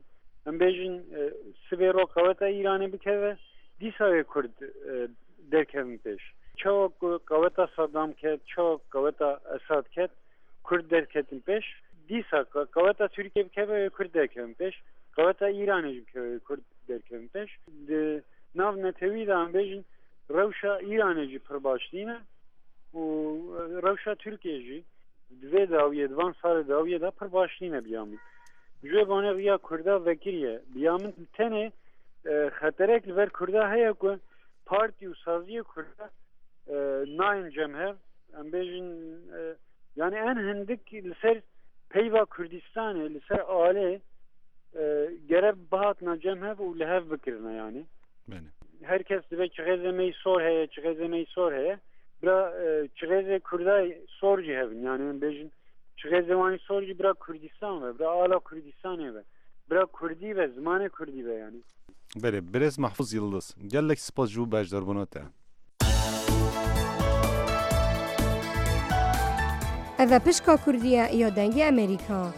ام بیژن سبیرو قوت ایرانی بکوه دیسای کرد درکم پیش چو قوت صدام کرد چو قوت اساد کرد کرد درکتیم پیش دیسا قوت ترکیه بکوه کرد درکم پیش قوت ایرانی بکوه کرد درکم پیش ناو نتوی دا ام بیژن روشا ایرانی جی پر باشدینه و روشا ترکیه جی دوی داویه دوان سال داویه دا پر باشدینه بیامین جوی بانه ریا کرده وکریه بیامین تنه خطرک لور کرده هیا که پارتی و سازی کرده ناین جمهر ام بیژن yani en hendik لسر پیوا کردستانه لسر آله گرب بهاتنا جمهر و لهف بکرنا yani herkes dibe çiğeze meysor heye çiğeze meysor heye bra çiğeze kurdai sorji hevin yani bejin çiğeze vani sorji bra Kurdistan ve bra ala Kurdistan ve bra Kurdi ve zamane Kurdi ve yani bere Berez Mahfuz Yıldız gelek spas ju bajdar bunata Eva pişka Kurdiya ya dengi Amerika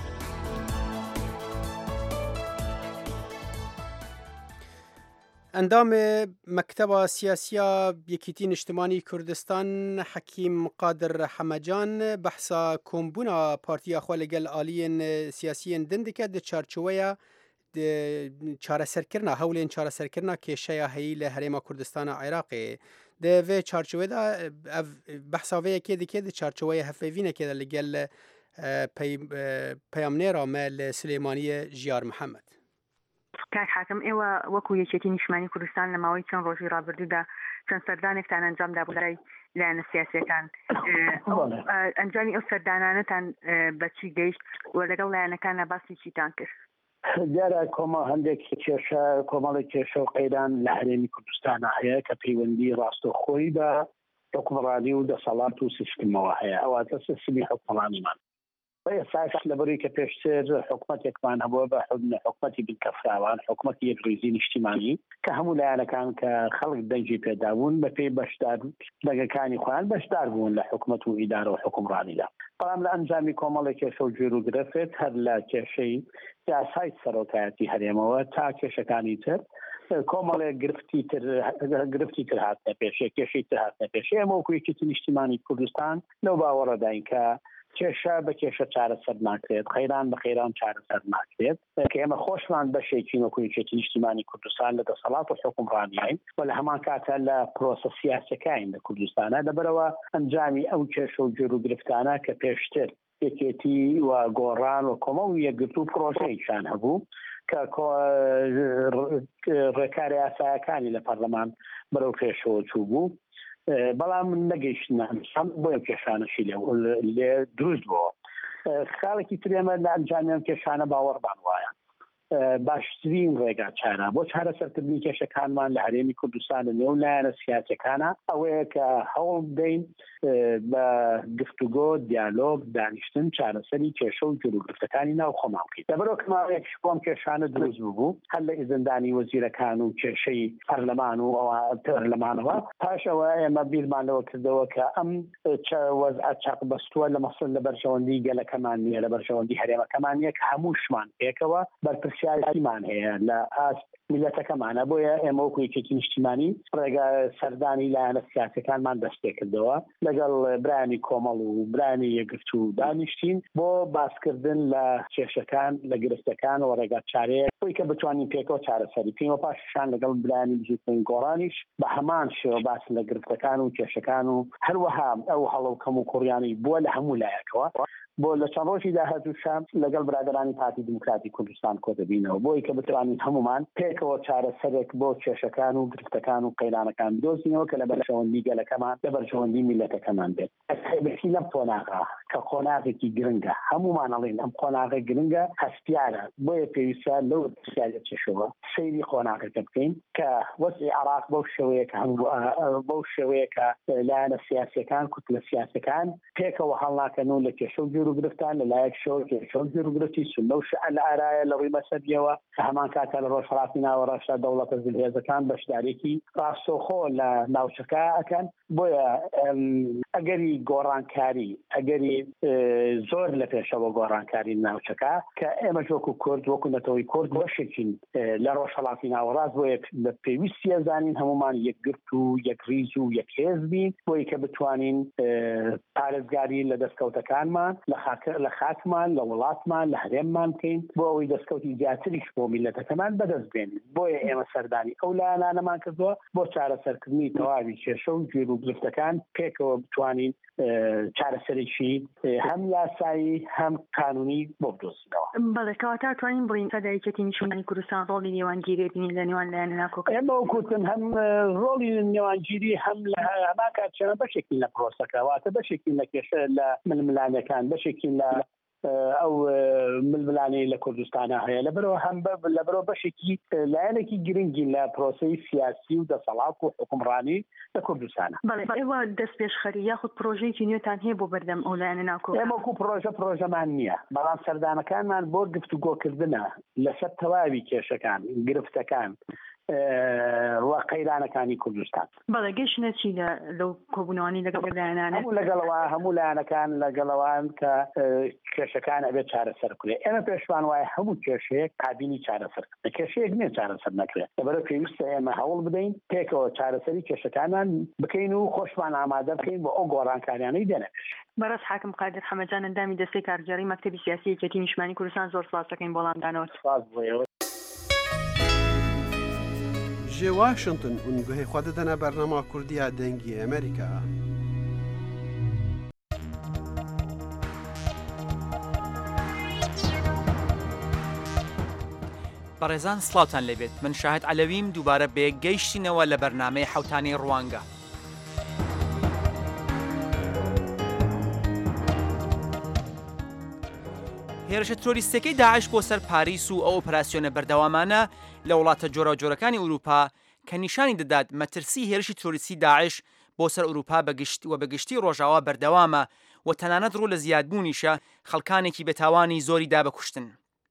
اندام مکتب سیاسیا یکیتین اجتماعی کردستان حکیم قادر حمجان بحثا کمبونا پارتیا خوالگل آلین سیاسیین دندکه ده چارچویا چاره سرکرنا هولین چاره سرکرنا که شیا هیل هرما کردستان عراقی ده و چارچویا ده بحثا و یکی دیگه ده چارچویا هفوینه که لگل پیامنیرا مال سلیمانی جیار محمد کاک حاکم ئێوە وەکو یەکێتی نیشتیمانی کوردستان لە ماوەی چەند ڕۆژی ڕابردوودا چەند سەردانێکتان ئەنجامدا بۆ لای لایەنە سیاسیەکان ئەنجامی ئەو سەردانانەتان بەچی گەیشت و لەگەڵ لایەنەکانە باسی چیتان کرد دیارە کۆمە هەندێک کێشە کۆمەڵی کێشە و قەیران لە هەرێمی کوردستانە هەیە کە پەیوەندی ڕاستەوخۆی بە حکومڕانی و دەسەڵات و سیستمەوە هەیە ئەواتە سیستمی حکومڕانیمان ويساعد لبريك بيشتر حكومتك مان هو بحضن حكومتي بالكفراوان حكومتي الرئيسي اجتماعي كهمولا أنا كان كخلق دنجي بيداون بفي بشدار لقى كان يخوان بشدار بون لحكومته وإدارة وحكم راني لا طبعا لأنجامي كومالي كيشو جيرو قرفت هلا كيشي سايت سروتاتي هريمو تا كيشكاني تر كومالي قرفتي تر هاتنا بيشي كيشي تر هاتنا بيشي موكوي كتن اجتماعي كردستان لو باورا داين كا کێشە بە کێشە چارەسەر ناکرێت خەیران بە خەیران چارەسەر ناکرێت کە ئێمە خۆشمان بەشێکی وەکویەتی نیشتیمانی کوردستان لە دەسەڵات و حکومڕانیین و لە هەمان کاتە لە پرۆسە سیاسەکەین لە کوردستانە لەبەرەوە ئەنجامی ئەو کێشە و جێر و گرفتانە کە پێشتر یەکێتی و گۆڕان و کۆمە و یەکگرتو پرۆژەیەکیان هەبوو کە ڕێکاری یاسایەکانی لە پەرلەمان بەرەو پێشەوە چوو بوو بەڵام نەگەیشتن بۆ کێشانەشی لێ دروست بووە خاڵێکی ترێمە لە ئەنجامیان کێشانە باوەڕبان وایە باشترین ڕێگا چارە بۆ چارە سەرکردنی کێشەکانمان لە هەرێمی کوردستان لە نێو لایەنە سیاسەکانە ئەوەیە کە هەوڵ بدەین بە گفتوگۆ دیالۆگ دانیشتن چارەسەری کێشە و جلوگرفتەکانی ناو خۆمان بکەین لەبەرەوە کەماوەیەک بۆم کێشانە دروست بوو هەر لە ئیزندانی وەزیرەکان و کێشەی پەرلەمان و پەرلەمانەوە پاش ئەوە ئێمە بیرمانەوە کردەوە کە ئەم وەزعەت چاقبەستووە لە مەسڵ لە بەرژەوەندی گەلەکەمان نییە لە بەرژەوەندی هەرێمەکەمان نیە کە هەمووشمان پێکەوە بەرپرسیارمان هەیە لە ئاست میلەتەکەمانە بۆیە ئێمە وەکو یەکێتی نیشتیمانی ڕێگا سەردانی لایەنە سیاسەکانمان دەست پێ کردەوە لەگەڵ برانی کۆمەڵ و برانی یەکگرت و دانیشتین بۆ باسکردن لە کێشەکان لە گرفتەکان و ڕێگا چارەیە بۆی کە بتوانین پێکەوە چارەسەری بکەین و پاشان لەگەڵ برانی بزووترین گۆڕانیش بە هەمان شێوە باس لە گرفتەکان و کێشەکان و هەروەها ئەو هەڵەوکەم و کوڕیانی بووە لە هەموو لایەکەوە بۆ لە چەند ڕۆژی داهاتووشان لەگەڵ برادرانی پارتی دموکراتی کوردستان کۆدەبینەوە بۆی کە بتوانین هەمومان پێکەوە چارەسەرێک بۆ کێشەکان و گرفتەکان و قەیرانەکان بدۆزینەوە کە لە بەرژەوەندی گەلەکەمان لە بەرژەوەندی میلەتەکەمان بێت ئەسێبەتی لەم قۆناغا کە قۆناغێکی گرنگە هەمومان ئەڵێن ئەم قۆناغە گرنگە هەستیارە بۆیە پێویستە لەو سیاست چێشەوە سەیری قۆناغەکە بکەین کە وەزعی عێراق بەو شێوەیە کە بەو شێوەیە کە لایەنە سیاسیەکان کوتلە سیاسەکان پێکەوە هەڵناکەن و لە کێشە و جێر و گرفتان لەلایەک شەوە کێشە و جێر و گرفتی سنە و شەعە لە ئارایە لە ڕووی مەسەبیەوە کە هەمان کاتە لە ڕۆژهەڵاتی ناوەڕەشە دەوڵەتە زلهێزەکان بەشدارێکی ڕاستەوخۆ لە ناوچەکە ئەکەن بۆیە ئەگەری گۆڕانکاری ئەگەری زۆر لە پێشەوە گۆڕانکاری ناوچەکە کە ئێمە وەکو کورد وەکو نەتەوەی کورد بەشێکین لە ڕۆژهەڵاتی ناوەڕاست بۆ لە پێویستی ئەزانین هەمومان یەکگرت و یەکریز و یەکهێز بین بۆی کە بتوانین پارێزگاری لە دەستکەوتەکانمان لە خاکمان لە وڵاتمان لە هەرێممان بکەین بۆ ئەوەی دەستکەوتی زیاتریش بۆ میلەتەکەمان بەدەست بێنین بۆیە ئێمە سەردانی ئەو لایەنانەمان کردووە بۆ چارەسەرکردنی تەواوی کێشە و گوێر و گرفتەکان پێکەوە بتوانین چارەسەرێکی هەم یاسایی هەم قانونی بۆ بدۆزینەوە. بەڵێ کەواتە توانین بڵین سەدایکەتی نیشتیمانی کوردستان ڕۆڵی نێوانگیری بینی لە نێوان لایەنە ناکۆکە. ئێمە وەکوتن هەم ڕۆڵی نێوانگیری هەم لە هەما کاتژمێ بەشێکی لە پرۆسەکە واتە بەشێکی لە کێشە لە ململانەکان بەشێکی لە ئەو ململانەی لە کوردستانە هەیە لەبەرەوە هەم لەبەرەوە بەشێکی لایەنێکی گرنگی لە پرۆسەی سیاسی و دەسەڵات و حکومڕانی لە کوردستانە. بەڵێ ئێوە دەست پێشخەری یاخود پرۆژەیەکی نوێتان هەیە بۆ بەردەم ئەو لایەنە ناکۆکە؟ ئێمە وەکو پرۆژەمان نییە بەڵام سەردانەکانمان بۆ گفتوگۆکردنە لەسەر تەواوی کێشەکان گرفتەکان ڕوا قەیرانەکانی کوردستان. بەڵێ گەشتە چی لەو کۆبوونەوەی لەگەڵ لایەنانە؟ هەموو لایەنەکان لەگەڵەوان کە کێشەکان ئەبێت چارەسەر کرێ. ئێمە پێشوان وایە هەموو کێشەیەک قابلی چارەسەر کێشەیەک نییە چارەسەر نەکرێت. لەبەرەوە پێویستە ئێمە هەوڵ بدەین پێکەوە چارەسەری کێشەکانان بکەین و خۆشمان ئامادە بکەین بۆ ئەو گۆڕانکاریانەی دێنە پێش. بەڕاست حاکم قادر حەمەدان ئەندامی دەستەی کارگەری مەکتەبی سیاسی یەکێتی نیشتیمانی کوردستان زۆر سپاس دەکەین بۆڵامدانەوە. سپاس بۆیەوە. جێ واشنگتن اونگوهی خوا دەدەنە بەرنامە کوردیە دەنگی ئەمریکا. بەڕێزان سڵاوتان لەبێت من شاهد عەلەویم دووبارە بێگەیشتینەوە لە بەرنامەی حەوتانی ڕوانگە. هێرشە تۆریستەکەی داعش بۆ سەر پاریس و ئەو ئۆپراسیۆنە بەردەوامانە لە وڵاتە جۆرەجۆرەکانی ئوروپا کە نیشانی دەدات مەترسی هێرشی تۆریستی داعش بۆ سەر ئوروپا بەگشتی ڕۆژاوا بەردەوامە و تەنانەت ڕوو لە زیادبوونیشە خەڵکانێکی بەتاوانی زۆری دابەکوشتن.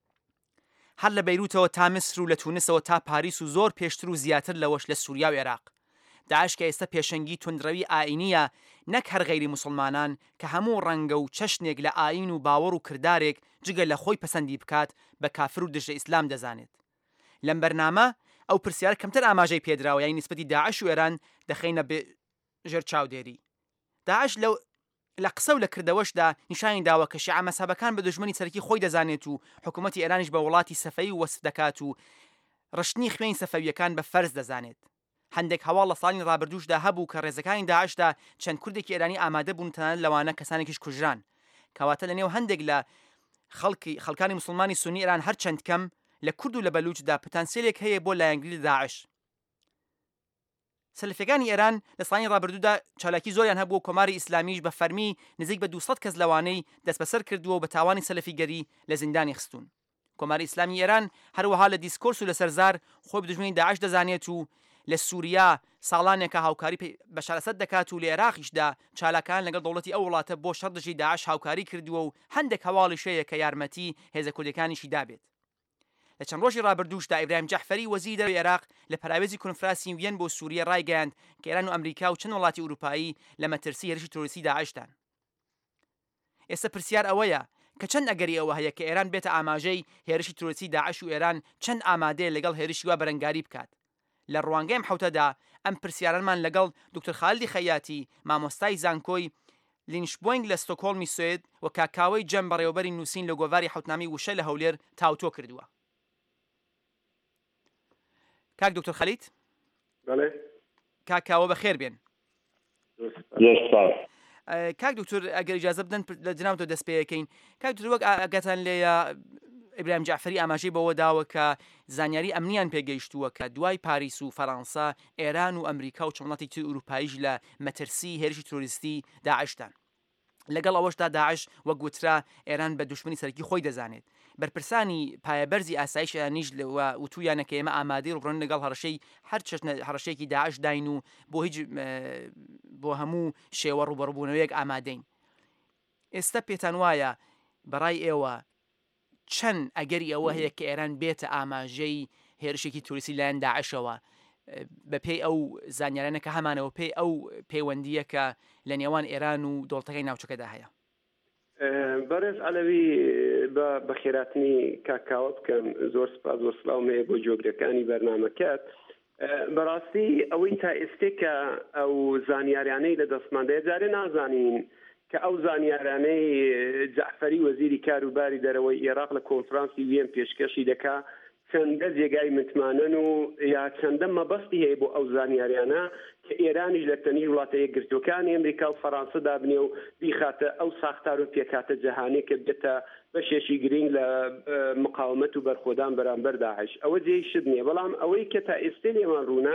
هەر لە بەیروتەوە تا میسر و لە تونسەوە تا پاریس و زۆر پێشتر و زیاتر لەوەش لە سووریا و عێراق. داعش کە ئێستا پێشەنگی توندڕەوی ئاینیە نەک هەر غەیری موسڵمانان کە هەموو ڕەنگە و چەشنێک لە ئاین و باوەڕ و کردارێک جگە لە خۆی پەسەندی بکات بە کافر و دژە ئیسلام دەزانێت. لەم بەرنامە ئەو پرسیار کەمتر ئاماژەی پێدراوە یانی نسبەتی داعش و ئێران دەخینە ژێر چاودێری. داعش لە قسە و لە کردەوەشدا نیشانی داوە کە شیعە مەسەبەکان بە دژمنی سەرەکی خۆی دەزانێت و حکوومەتی ئێرانیش بە وڵاتی سەفەوی وەسف دەکات و ڕشتنی خوێنی سەفەویەکان بە فەرز دەزانێت. هەندێک هەواڵ لە ساڵی ڕابردووشدا هەبوو کە ڕێزەکانی داعشدا چەند کوردێکی ئێرانی ئامادە بوون تەنانەت لەوانە کەسانێکیش کوژران. کەواتە لە نێو هەندێک لە خەڵکانی مسلمانی سونی ئێران هەر چەند کەم لە کورد و لە بەلوچدا پتانسیلێک هەیە بۆ لایەنگری داعش. سەلفیەکانی ئێران لە ساڵی ڕابردوودا چالاکی زۆریان هەبوو و کۆماری ئیسلامیش بە فەرمی نزیک بە 200 کەس لەوانەی دەست بەسەر کردووە و بە تاوانی سەلفیگەری لە زیندانی خستون. کۆماری ئیسلامی ئێران هەروەها لە دیسکۆرس و لە سەرزار خۆی بە دژمنی داعش دەزانێت و لە سووریا ساڵانێکە هاوکاری بە شارەسەت دەکات و لە عێراقیشدا چالاکان لەگەڵ دەوڵەتی ئەو وڵاتە بۆ شەڕ دژی داعش هاوکاری کردووە و هەندێک هەواڵیش هەیە کە یارمەتی هێزە کوردەکانیشی دابێت. لە چەند ڕۆژی ڕابردووشدا ئیبراهیم جەعفەری وەزیری دەرەوەی عێراق لە پەراوێزی کۆنفرانسی وین بۆ سووریا ڕایگەیاند کە ئێران و ئەمریکا و چەند وڵاتی ئوروپایی لە مەترسی هێرشی تۆریستی داعشتان. ئێستا پرسیار ئەوەیە کە چەند ئەگەری ئەوە هەیە کە ئێران بێتە ئاماژەی هێرشی تۆریستی داعش و ئێران چەند ئامادەیە لەگەڵ هێرشی وا بەرەنگاری بکات. لە ڕوانگەی حوتەدا ئەم پرسیارانمان لەگەڵ دکتۆر خالیدی خەیاتی مامۆستای زانکۆی لینشبۆینگ لە ستۆکۆڵمی سوێد و کاکاوەی جەم بەڕێوەبەری نووسین لە گۆڤاری حوتنامی وشە لە هەولێر تاوتۆ کردووە. کاک دکتۆر خەلید؟ بەڵێ. کاکاوە بەخێر بێن. کاک دکتۆر ئەگەر ئیجازە بدەن لە جنابتۆ دەست پێەکەین. کاک دکتۆر وەک ئاگاتان لێیە ئیبراهیم جەعفەری ئاماژەی بەوە داوە کە زانیاری ئەمنیان پێگەیشتووە کە دوای پاریس و فەڕەنسا ئێران و ئەمریکا و چەند وڵاتی تر ئوروپاییش لە مەترسی هێرشی تۆریستی داعشتان. لەگەڵ ئەوەشدا داعش وەک گوترا ئێران بە دوشمنی سەرەکی خۆی دەزانێت. بەرپرسانی پایەبەرزی ئاسایش ئێرانیش وتویانە کە ئێمە ئامادەی ڕوبڕۆن لەگەڵ هەڕەشەی هەر هەڕەشەیەکی داعش داین و بۆ هەموو شێوە ڕوبەڕووبوونەوەیەک ئامادەین. ئێستا پێتان وایە بەڕای ئێوە چەند ئەگەری ئەوە هەیە کە ئێران بێتە ئاماژەی هێرشێکی تۆریستی لایەن داعشەوە بەپێی ئەو زانیارانە کە هەمانەوە پێی ئەو پەیوەندیە کە لە نێوان ئێران و دۆڵەتەکەی ناوچەکەدا هەیە. بەڕێز عەلەوی بە خێراتنی کاکاوە بکەم. زۆر سپاس زۆر سڵاومەیە بۆ جۆگرەکانی بەرنامەکەت. بەڕاستی ئەوەی تا ئێستێکە ئەو زانیاریانەی لە دەستماندەیە جارێ نازانین کە ئەو زانیارانەی جەعفەری وەزیری کاروباری دەرەوەی عێراق لە کۆنفرانسی وێن پێشکەشی دەکا چەندە جێگای متمانن و یا چەندە مەبەستی هەیە بۆ ئەو زانیاریانە کە ئێرانیش لە تەنی وڵاتە یەکگرتوەکانی ئەمریکا و فەڕەنسا دابنێ و بیخاتە ئەو ساختار و پێکاتە جەهانی کە بێتە بەشێکی گرنگ لە مقاومەت و بەرخۆدان بەرامبەر داعش. ئەوە جێی شت نییە، بەڵام ئەوەی کە تا ئێستا لێمان ڕوونا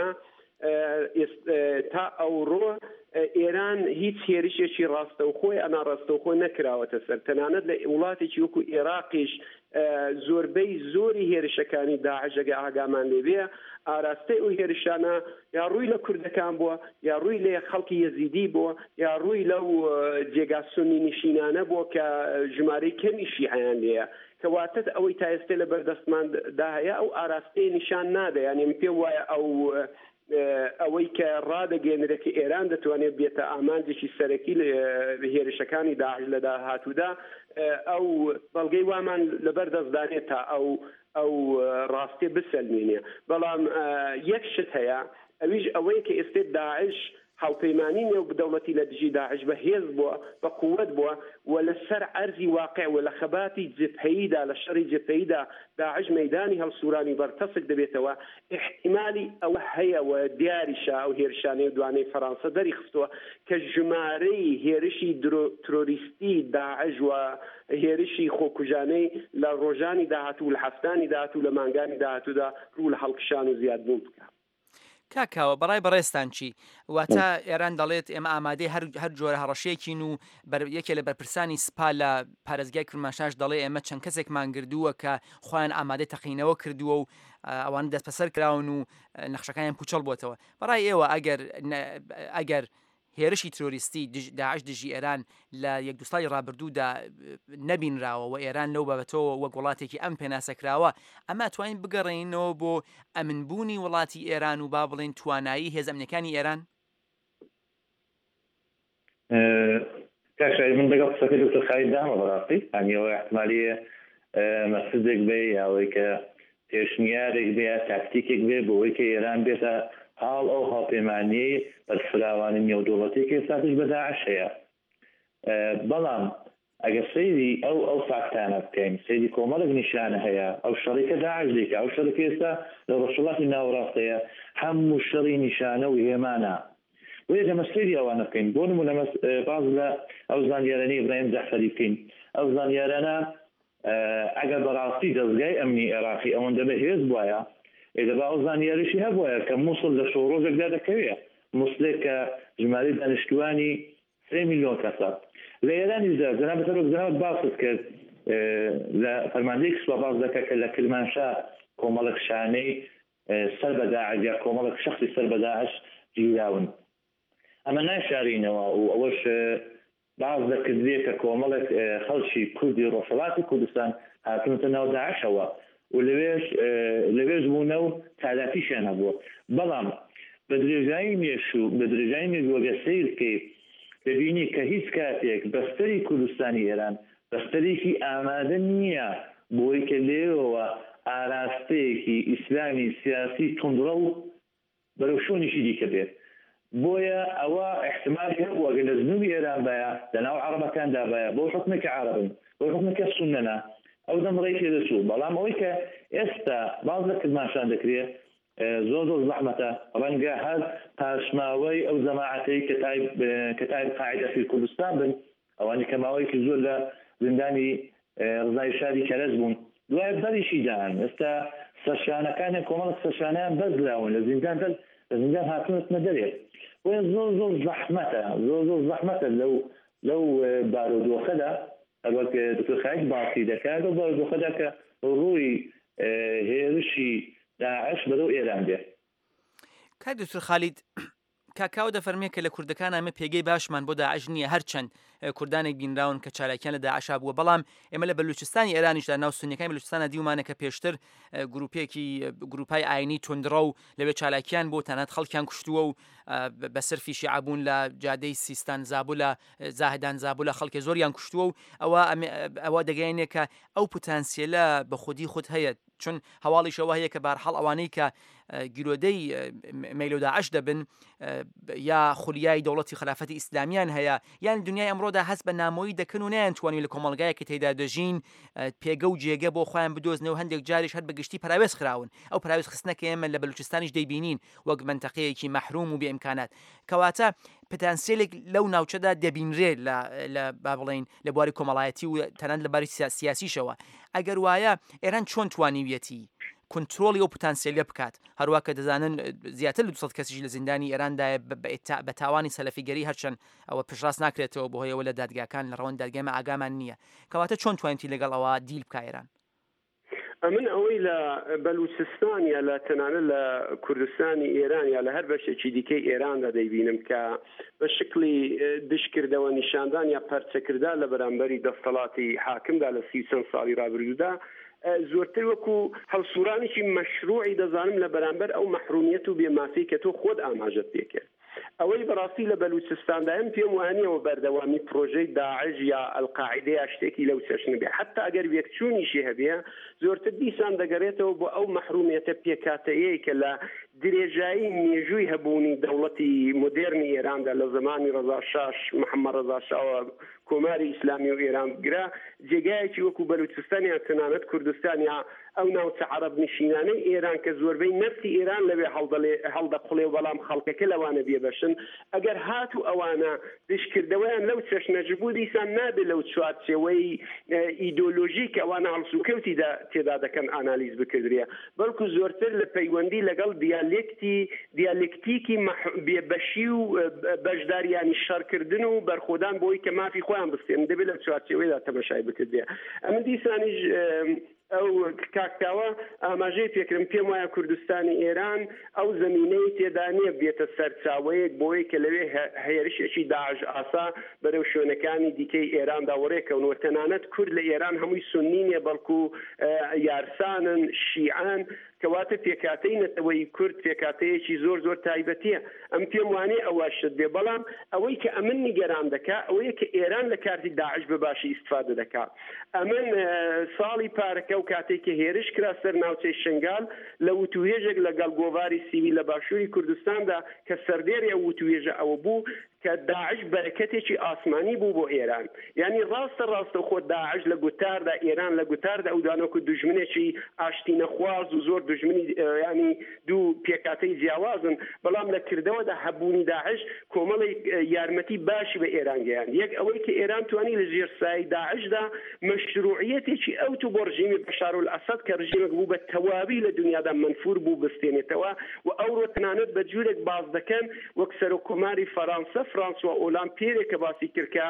تا ئەوڕۆ ئێران هیچ هێرشێکی ڕاستەوخۆی ئەناڕاستەوخۆ نەکراوەتە سەر، تەنانەت لە وڵاتێکی وەکو عێراقیش زۆربەی زۆری هێرشەکانی داعش ئەگە ئاگامان لێبێ ئاراستەی ئەو هێرشانە یا ڕووی لە کوردەکان بووە یا ڕووی لە خەڵکی یەزیدی بووە یا ڕووی لەو جێگا سونی نشینانە بووە کە ژمارەی کەمی شیعەیان لێیە کەواتە ئەوەی تا ئێستا لە بەردەستماندا هەیە ئەو ئاراستەی نیشان نادە، یعنی پێم وایە ئەوەی کە ڕادەگەێنرێت کە ئێران دەتوانێت بێتە ئامانجێکی سەرەکی لە هێرشەکانی داعش لە داهاتوودا ئەو بەڵگەی وامان لەبەر دەستدانێت تا ئەو ڕاستی بسەلمێنێ. بەڵام یەک شت هەیە ئەویش ئەوەی کە ئێستا داعش هاوپەیمانی نێو دەوڵەتی لە دژی داعش بە هێز بووە بە قووەت بووە و لەسەر عەرزی واقع و لە خەباتی جبهەییدا لە شەڕی جبهەییدا داعش مەیدانی هەڵسوورانی بەرتەسک دەبێتەوە. احتیمالی ئەوە هەیە و دیاریشە ئەو هێرشانەی دوانەی فەڕەنسا دەریخستووە کە ژمارەی هێرشی تۆریستی داعش و هێرشی خۆکوژانەی لە ڕۆژانی داهاتوو لە هەفتانی داهاتوو لە مانگانی داهاتوودا ڕوو لە هەڵکشان و زیادبوون بکات. کاکاوە بەڕای بەڕێستان چی واتە ئێران دەڵێت ئێمە ئامادەی هەر جۆرە هەڕەشەیەکین و یەکێ لە بەرپرسانی سپا لە پارێزگای کرماشاش دەڵێ ئێمە چەند کەسێکمان گردووە کە خۆیان ئامادەی تەقینەوە کردووە و ئەوان دەست بەسەر کراون و نەخشەکانیان پوچەڵ بۆتەوە. بەڕای ئێوە ئەگەر هێرشی تۆریستی داعش دژی ئێران لە یەک دو ساڵی ڕابردوودا نەبینراوە و ئێران لەو بابەتەوە وەک وڵاتێکی ئەم پێناسەکراوە ئەمە توانین بگەڕێنەوە بۆ ئەمنبوونی وڵاتی ئێران و با بڵێن توانایی هێز ئەمنیەکانی ئێران؟ کاکای من لەگەڵ قسەکەی دکتۆر خالید دامە بەڕاستی ئەنیەوە احتمالیە مەسجدێک بێ یاوەی کە پێشنیارێک بێ تاکتیکێک بێ بۆەوەی کە ئێران بێتە حاڵ ئەو هاوپەیمانی بەرفراوانی نێودوڵەتی کە ئێستاتش بە داعش هەیە. بەڵام ئەگەر سەیری ئەو فاکتانە بکەین سەیری کۆمەڵێک نیشانە هەیە ئەو شەڕی کە داعش دەیکا ئەو شەڕی کە ئێستا لە ڕۆژهەڵاتی ناوەڕاستەیە هەموو شەڕی نیشانە و هێمانە و ئێمە سەیری ئەوانە بکەین. بۆ نمونە باز لە ئەو زانیارانەی ئیبراهیم جەعفەری بکەین. ئەو زانیارانە ئەگەر بەڕاستی دەستگای ئەمنی عێراقی ئەوەندە بەهێز بووایە ئێدەبا ئەو زانیاریشی هەبووە کە مووسڵ لە شۆڕۆژێکدا دەکەوێت مووسڵێک کە ژمارەی دانیشتوانی 3 میلیۆن کەسە لە ئێرانیشدا جەناب باست کرد لە فەرماندەی کسوە باز دەکە کە لە کرمانشا کۆمەڵێک شانەی سەر بە داعش یا کۆمەڵێک شەخصی سەر بە داعش گیراون. ئەمە ناشارینەوە و ئەوەش باز دەکردێت کە کۆمەڵێک خەڵکی کوردی ڕۆژهەڵاتی کوردستان هاتوونەتە ناو داعشەوە و لەوێژ بوونە و تالافیشیان هەبووە. بەڵام بە درێژایی مێش و بە درێژایی مێژوەگە سیرکەی دەبینی کە هیچ کاتێک بەستەری کوردستانی ئێران بەستەرێکی ئامادە نییە بۆی کە لێەوە ئاراستەیەکی ئیسلامی سیاسی توندڕە و بەرەو شۆنیشی دیکە بێت. بۆیە ئەوە احتمالی هەبووە ئەگەر لە جنوبی ئێران بایە لەناو عەرەبەکاندا بایە بۆ حکمێکی عەرەبن بۆ حکمێکی سونەنە ئەو دەمڕێ تێدەچوو. بەڵام ئەوەی کە ئێستا باز لە کرماشان دەکرێت زۆر زەحمەتە ڕەنگە هەر پاشماوەی ئەو جەماعەتەی کە تایب قاعدە فی کوردستان بن ئەوانی کە ماوەیەکی زۆر لە زیندانی ڕزای شاری کەرەز بوون دوای بەریشی دان ئێستا سەرشانەکانی کۆمەڵک سەرشانیان بەرزراون لە زیندان هاتوونەتە دەرێت وە زۆر زەحمەتە لەو بارودۆخەدا ئەوەکە دکتۆر خالید باسی دەکات و بارودۆخەدا کە ڕووی هێرشی داعش بەرەو ئێران بێت. کای دکتۆر خالید کاکاو دەفەرمێ کە لە کوردەکان ئەمە پێگەی باشمان بۆ داعش نییە هەرچەند کوردانێک بینراون کە چالاکیان لە داعشا بووە بەڵام ئێمە لە بەلوچستانی ئێرانیشدا ناو سونیەکانی بەلوچستانە دیومانە کە پێشتر گروپای ئاینی توندڕە و لەوێ چالاکیان بۆ تەنانەت خەڵکیان کوشتووە و بە سەرفی شیعەبوون لە جادەی سیستان زابوو لە زاهدان زابوو لە خەڵکی زۆریان کوشتووە و ئەوە دەگەیەنێ کە ئەو پوتانسیێلە بە خودی خود هەیە چون هەواڵیشەوە هەیە کە بارحەڵ ئەوانەی کە گیرۆدەی مەیلۆ داعش دەبن یا خولیای دەوڵەتی خلافەتی ئیسلامیان هەیە یان دنیای ئەمڕۆدا هەست بە نامۆیی دەکەن و نەیانتوانی لە کۆمەڵگایەکی تێدا دەژین پێگە و جێگە بۆ خۆیان بدۆزنەوە هەندێک جاریش هەر بەگشتی پراوێز خراون ئەو پراوێز خستنەکە ئێمە لە بەلوچستانیش دەیبینین وەک منتەقەیەکی مەحروم و بێئیمکانات کەواتە پتانسیلێک لەو ناوچەدا دەبینرێت لە با بڵێن لە بواری کۆمەڵایەتی و تەنانەت لە باری سیاسیشەوە ئەگەر وایە ئێران چۆن توانیویەتی کنترۆلی ئەو پوتانسیێلە بکات هەروە کە دەزانن زیاتر لە 200 کەسیش لە زیندانی ئێراندا بە تاوانی سەلەفیگەری هەرچەند ئەوە پشتڕاست ناکرێتەوە بۆ هۆیەوە لە دادگاکان لە ڕەوەن دادگایمە ئاگامان نییە کەواتە چۆن توانیتی لەگەڵ ئەوە دیل بکە ئێران من ئەوەی لە بەلوچستان یا لە تەنانە لە کوردستانی ئێران یا لە هەر بەشێکی دیکەی ئێراندا دەیبینم کە بە شکلی دشکردەوە نیشاندان یا پەرچەکردا لە بەرامبەری دەسەڵاتی حاکمدا لە 30 ساڵی ڕابردوودا زۆرتر وەکو هەڵسوورانێکی مەشروعی دەزانم لە بەرامبەر ئەو مەحرومیەت و بێماسی کە تۆ خۆت ئاماژەت پێکرد ئەوەی بەڕاستی لە بەلوچستاندایم پێم وانیەوە بەردەوامی پرۆژەی داعش یا ئەلقاعیدە یا شتێکی لەو چەشن بێ حتا ئەگەر وێکچوونیشی هەبێ زۆرتر دیسان دەگەڕێتەوە بۆ ئەو مەحرومیەتە پێکاتەیەی کە لە درێژایی مێژووی هەبوونی دەوڵەتی مدرنی ئێراندا لە زمانی ڕەزا شاش محەممەد ڕەزا شاوە کۆماری ئیسلامی و ئێران گرا جێگایەکی وەکو بەلوچستانیان تەنانەت کوردستانیا ئەو ناوچە عەرەب نشینانەی ئێران کە زۆربەی نەفتی ئێران لەوێ هەڵدەقڵێ و بەڵام خەڵکەکە لەوانە بێبەشن ئەگەر هاتو ئەوانە دشکردەوەیان لەو چەشنەجبوو دیسان نابێ لەو چوارچێوەی ئیدۆلۆژیک ئەوانە هەڵسوکەوتی تێدا دەکەن ئانالیز بکردرێ بەڵکو زۆرتر لە پەیوەندی لەگەڵ دیالکتیکی بێبەشی و بەشداریانی شەڕکردن و بەرخۆدان بۆی کە مافی خۆیان بستێن دەبێت لە چوارچێوەیدا تەماشای بکردێ ئەمە دیسانیش ئەو کاکتاوە ئاماژەی پێکرم پێم وایە کوردستانی ئێران ئەو زمینەی تێدا نیە بێتە سەرچاوەیەک بۆی کە لەوێ هێرشێکی داعش ئاسا بەرەو شوێنەکانی دیکەی ئێراندا وەڕێکەونەوە تەنانەت کورد لە ئێران هەمووی سونی نیە بەڵکو یارسانن شیعان کەواتە پێکاتەی نەتەوەی کورد پێکاتەیەکی زۆر تایبەتیە ئەم پێم وانێ ئەوە شت بێ بەڵام ئەوەی کە ئەمن نیگەران دەکا ئەوەیە کە ئێران لە کارتی داعش بەباشی ئیستفادە دەکا ئەمن ساڵی پارەکە و کاتێک کە هێرش کرا سەر ناوچەی شنگال لە وتوێژێک لەگەڵ گۆڤاری سیوی لە باشووری کوردستاندا کە سەردێری ئەو وتوێژە ئەوە بوو کە داعش بەرەکەتێکی ئاسمانی بوو بۆ ئێران یعنی ڕاستە خۆ داعش لە گوتاردا ئێران لە گوتاردا ئەو دانۆکو دژمنێکی ئاشتی نەخواز و زۆر دژمنی ینی دوو پێکاتەی جیاوازن بەڵام لە کردەوەدا هەبوونی داعش کۆمەڵی یارمەتی باشی بە ئێران گەیان یەک ئەوەی کە ئێران توانی لە ژێر سای داعشدا مەشروعیەتێکی ئەوتو بۆ ڕژیمی بەشار الئەسەد کە ڕژیمێک بوو بە تەواوی لە دنیادا منفور بوو بستێنێتەوە و ئەوڕۆ تەنانەت بە جوورێک باز دەکەن وەک سەرۆکۆماری فرانسوا ئۆلان پێرێک کە باسی کردکە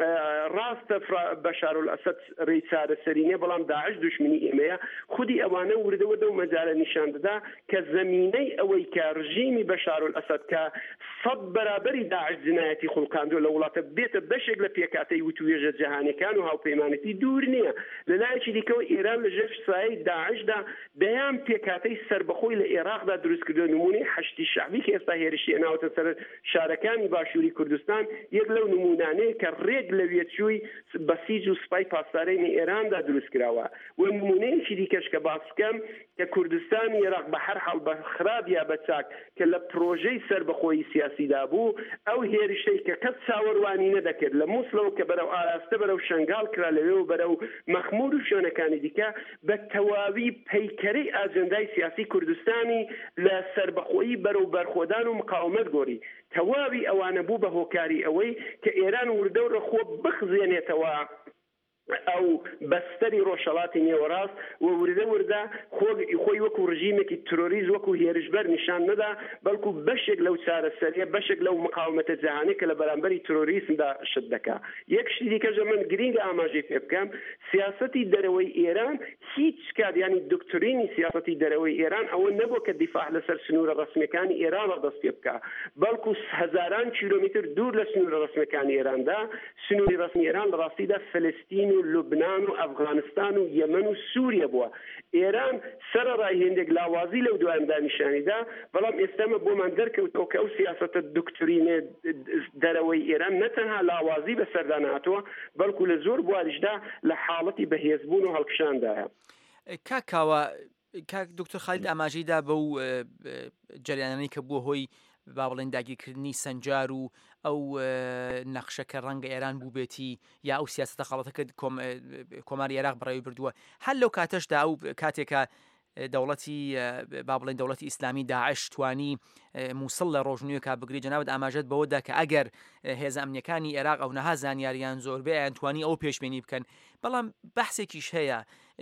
ڕاستە بەشار الئەسەد ڕێی چارەسەرینێ بەڵام داعش دژمنی ئێمەیە خودی ئەوانە وردەوە دەو مەجالە نیشان دەدا کە زمینەی ئەوەی کە ڕژیمی بەشار الئەسەد کە 100 بەرابەری داعش جنایەتی خوڵقاندووە لە وڵاتە بێتە بەشێک لە پێکاتەی وتوێژە جەهانیەکان و هاوپەیمانەتی دوور نییە لەلایەکی دیکەوە ئێران لە ژێر سایەی داعشدا دەیان پێکاتەی سربەخۆی لە عێراقدا دروستکردو نمونەی حەشتی شەعبی کە ئێستا هێرشی ئەناوەتە سەر شارەکانی باشووری کوردستان یەک لەو نمونانەیە کە ڕێک لە وێچووی بەسیج و سوپای پاسدارانی ئێراندا دروست کراوە و نمونەیەکی دیکەش کە باسکەم کە کوردستانی عێراق بە هەر حاڵ بە خراپ یا بە چاک کە لە پرۆژەی سربەخۆیی سیاسیدا بوو ئەو هێرشەی کە کەس چاوەڕوانی نەدەکرد لە مووسڵەوە کە بەرەو ئاراستە بەرەو شنگال کرا لەوێ و بەرەو مەخمور و شوێنەکانی دیکە بە تەواوی پەیکەرەی ئاجندای سیاسی کوردستانی لە سربەخۆیی بەرەو بەرخۆدان و مقاومەت گۆڕی تەواوی ئەوانە بوو بە هۆکاری ئەوەی کە ئێران وردە و ڕەخۆ بخزێنێتەوە ئەو بەستەری ڕۆژهەڵاتی نێوەڕاست و وردە وردە خۆی وەکو ڕژیمێکی ترۆریز وەکو هێرشبەر نیشان نەدا بەڵکو بەشێک لەو چارەسەریە بەشێک لەو مقاومەتە جەهانی کە لە بەرامبەری ترۆریزمدا شت دەکا. یەک شتی دیکەش من گرینگە ئاماژەی پێ بکەم سیاسەتی دەرەوەی ئێران هیچ کاریانی دکتۆرینی سیاسەتی دەرەوەی ئێران ئەوە نەبووە کە دیفاع لەسەر سنوورە ڕسمیەکانی ئێران ڕەدەست پێ بکە بەڵکو هەزاران کیلۆمتر دوور لە سنوورە ڕسمیەکانی ئێراندا سنووری ڕسمی ئێران لە ڕاستیدا فلستین و لوبنان و ئەفغانستان و یەمەن و سووریا بووە. ئێران سەرەڕای هێندێک لاوازی لەو دوایمدا نیشانیدا بەڵام ئێستامە بۆمان دەرکەوتەوە کە ئەو سیاسەتە دکتۆرینە دەرەوەی ئێران نەتەنها لاوازی بەسەردان هاتووە بەڵکو لە زۆر بواریشدا لە حاڵەتی بەهێزبوون و هەڵکشاندایە. کاکاوە کاک دکتۆر خالید ئاماژەیدا بەو جەریانەی کە بووە هۆی با بڵێن داگیرکردنی سەنجار و ئەو نەخشەکە ڕەنگە ئێران بوو بێتی یا ئەو سیاسەتە خەڵەتەکە کۆماری عێراق بڕێوی بردووە هەر لەو کاتەشدا ئەو کاتێکە دەوڵەتی با بڵێن دەوڵەتی ئیسلامی داعش توانی مووسڵ لە ڕۆژنوێکا بگری جەنابەت ئاماژەت بەوەدا کە ئەگەر هێزە ئەمنیەکانی عێراق ئەو نەها زانیاریان زۆربەی ئەیان توانی ئەو پێشبینی بکەن بەڵام بەحسێکیش هەیە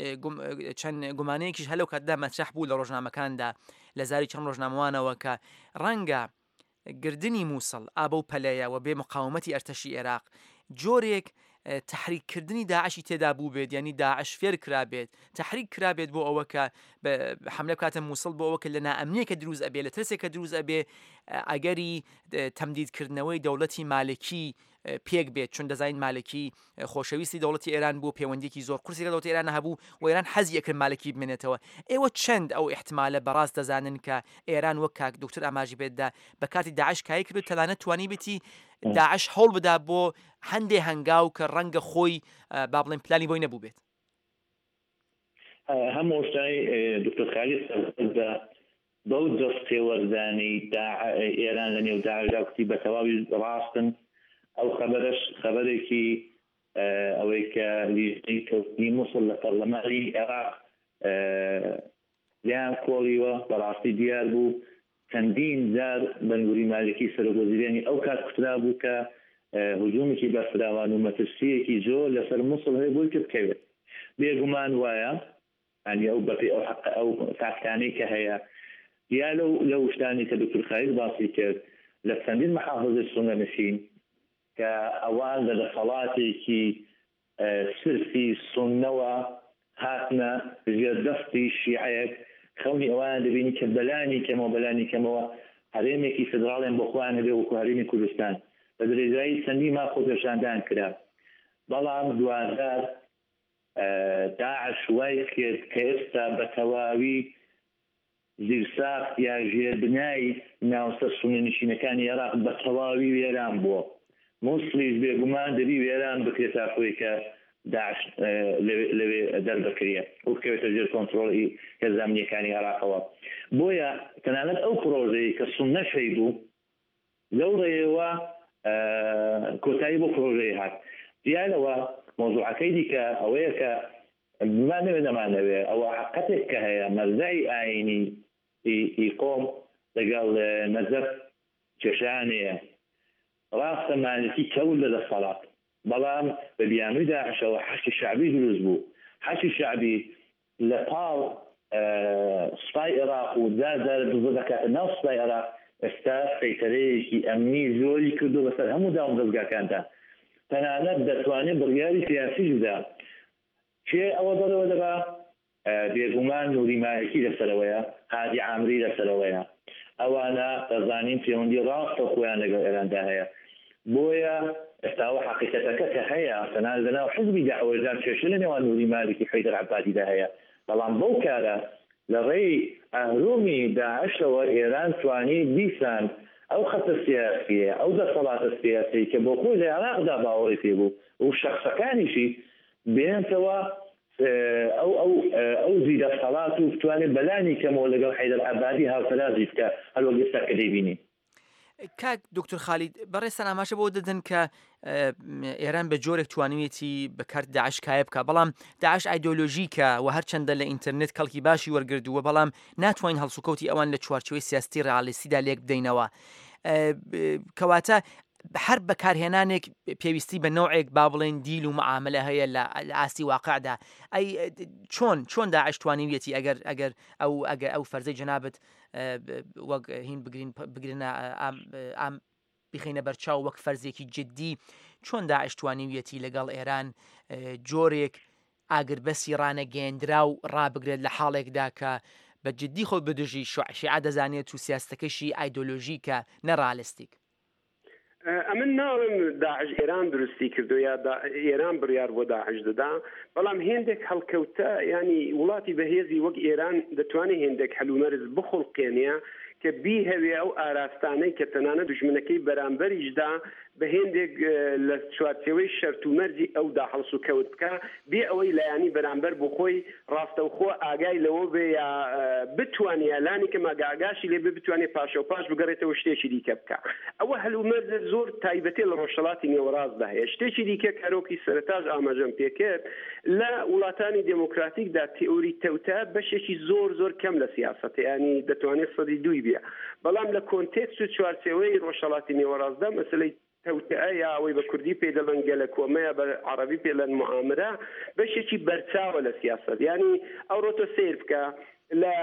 چەند گومانەیەکیش هەلەو کاتدا مەترەح بوو لە ڕۆژنامەکاندا لە زاری چەند ڕۆژنامەوانەوە کە ڕەنگە گردنی مووسڵ ئابە و پەلەیە و بێ مقاومەتی ئەرتەشی عێراق جۆرێک تحریککردنی داعشی تێدا بوو بێت یعنی داعش فێر کرابێت تحریک کرابێت بۆ ئەوە کە حملە کاتە مووسڵ بۆ ئەوە کە لە نائەمنیەکە دروست ئەبێ لە ترسێکە دروست ئەبێ ئەگەری تەمدیدکردنەوەی دەوڵەتی مالکی پێک بێت چون دەزانین مالکی خۆشەویستی دەوڵەتی ئێران بوو پەیوەندێکی زۆر قورسی لە دەوڵەتی ئێران هەبوو و ئێران حەزی ئەکرد مالکی بمێنێتەوە ئێوە چەند ئەو احتمالە بەڕاست دەزانن کە ئێران وەک کاک دکتۆر ئاماژی بێتدا بە کاتی داعش کاری کرد تەنانەت توانی بێتی داعش هەوڵ بدا بۆ هەندێ هەنگاو کە ڕەنگە خۆی با بڵێن پلانی بۆی نەبوو بێت. هەموو شتای دکتۆر خالید بەو دەستێوەردانی ئێران لە نێو داعشدا کوتی بە تەواوی ڕاستن ئەو خەبەرش خەبەرێکی ئەوەی کە لیژنەی کەوتنی مووسڵ لە پەرلەمانی عێراق لیان کۆڵیوە بەڕاستی دیار بوو چەندین جار بەنگوری مالکی سەرۆکوەزیرانی ئەو کات کوترا بوو کە هجوومێکی بەفراوان و مەترسیەکی زۆر لەسەر مووسڵ هەیە بۆی کە بکەوێت بێگومان وایە ئەنی ئەو بەپی ئەو تاکتانەی کە هەیە یا لەو شتانی کە دکتۆر خالید باسی کرد لە چەندین مەحافظەی سونەنشین کە ئەوان لە دەسەڵاتێکی سرسی سونەوە هاتنە ژێر دەستی شیعەیەک خەونی ئەوان دەبینی کە بەلانی کەمەوە هەرێمێکی فدراڵیان بۆ خۆیان هەبێ وەکو هەرێمی کوردستان بە درێژایی چەندی ما خۆپێشاندان کرا بەڵام دوادار داعش وای کرد کە ئێستا بە تەواوی زیرساخت یا ژێربنایی ناوسەر سونەنشینەکانی عێراق بە تەواوی وێران بووە مووسڵیش بێگومان دەبی وێران بکرێتە خۆی کە داعش لەوێ دەربکرێت و بکەوێتە ژێر کۆنتڕۆڵی هێزە ئەمنیەکانی عێراقەوە بۆیە تەنانەت ئەو پرۆژەی کە سونەشەی بوو لەو ڕێەوە کۆتایی بۆ پرۆژەی هات دیارەوە مۆزوعەکەی دیکە ئەوەیە کە بمانەوێ نەمانەوێ ئەوە حقەتێک کە هەیە مەرزای ئاینی قۆم لەگەڵ نەزەر کێشانەیە ڕاستە مالکی کەول لە دەسەڵات بەڵام بە بیانووی داعشەوە حەشی شعبی دروست بوو حەشی شعبی لە پاڵ سوپای عێراق و دادار دزە دەکاتە ناو سوپای عێراق ئێستا سەیطرەیەکی ئەمنی زۆری کردو بەسەر هەموو داوام دەستگاکاندا تەنانەت دەتوانێت بڕیاری سیاسیش بدا کێ ئەوە دەرەوە دەبا بێگومان نوری مالکی لەسەرەوەیە هادی عامری لەسەرەوەیە ئەوانە دەزانین پەیوەندی ڕاستە خۆیان لەگەڵ ئێراندا هەیە بۆیە ئێستاوە حقیقەتەکە کە هەیە تەنان لەناو حزبی داعوەدار کێشە لە نێوان نوری مالکی حەیدەر عەبادیدا هەیە بەڵام بەو کارە لە ڕێی ئەهرومی داعشەوە ئێران توانی دیسان ئەو خەتە سیاسیە ئەو دەسەڵاتە سیاسی کە بۆ خۆی لە عێراقدا باوەڕی پێ بوو و شەخسەکانیشی بێنتەوە ئەو زیدە سەڵات و بتوانێت بەلانی کەمەوە لەگەڵ حەیدەر عەبادی هاوسەرازی بکە هەروەک ئێستا کە دەیبینی. کاک دکتۆر خالید بەڕێستان ئاماژە بۆ دەدەن کە ئێران بە جۆرێک توانوێتی بەکارت داعش کایە بکە بەڵام داعش ئایدۆلۆژیکە و هەرچەندە لە ئینتەرنێت کەڵکی باشی وەرگردووە بەڵام ناتوانین هەڵسوکەوتی ئەوان لە چوارچەوەی سیاستی ڕالیستیدا لێک بدەینەوە کەواتە هەر بەکارهێنانێک پێویستی بە نوعێک با بڵێن دیل و معاملە هەیە لە ئاستی واقعدا ئەی چۆن داعش توانیویەتی ئەگەر ئەو فەرزەی جەنابەت وەک هین بگرنە ئام بخینە بەرچاو وەک فەرزێکی جددی چۆن داعش توانیویەتی لەگەڵ ئێران جۆرێک ئاگربەسی ڕانەگەیەندرا و ڕابگرێت لە حاڵێکدا کە بە جددی خۆت بدژی شیعە دەزانێت و سیاستەکەشی ئایدۆلۆژیکە نەڕالیستیک. ئەمن ناڵم داعش ئێران درستی کردو یا ئێران بڕیار بۆ داعش دەدا بەڵام هێندێک هەڵکەوتە ینی وڵاتی بەهێزی وەک ئێران دەتوانێت هێندێک هەلومەرز بخڵقێنە کە بی هەوێ ئەو ئاراستانەی کە تەنانە دوژمنەکەی بەرامبەریشدا بە هێندێک لە چوارچێوەی شەرت و مەرجی ئەودا هەڵس و کەوت بکە بێ ئەوەی لایانی بەرامبەر بۆ خۆی ڕاستەوخۆ ئاگای لەوە بێ یا بتوانێ لانی کە ماگاگاشی لێ بتوانێت پاشە و پاش بگەڕێتەوە شتێکی دیکە بکە ئەوە هەلومەرزە زۆر تایبەتێ لە ڕۆژهەڵاتی نێوەڕاستدا هەیە شتێکی دیکە کارۆکی سەرەتاژ ئاماژەم پێکرد لە وڵاتانی دموکراتیکدا تئۆری تەوتە بەشێکی زۆر کەم لە سیاسەت ینی دەتوانێت سەدی دوی بێ بەڵام لە کۆنتێکست و چوارچێوەی ڕۆژهەڵاتی نێوەڕاستدا مەسلەی توتئە یا ئەوەی بە کوردی پێ دەڵێن گەلە کۆمەیە بە عەرەبی پێ دەڵێن موعامرە بەشێکی بەرچاوە لە سیاسەت ینی ئەو ڕۆتۆ سیر بکە لە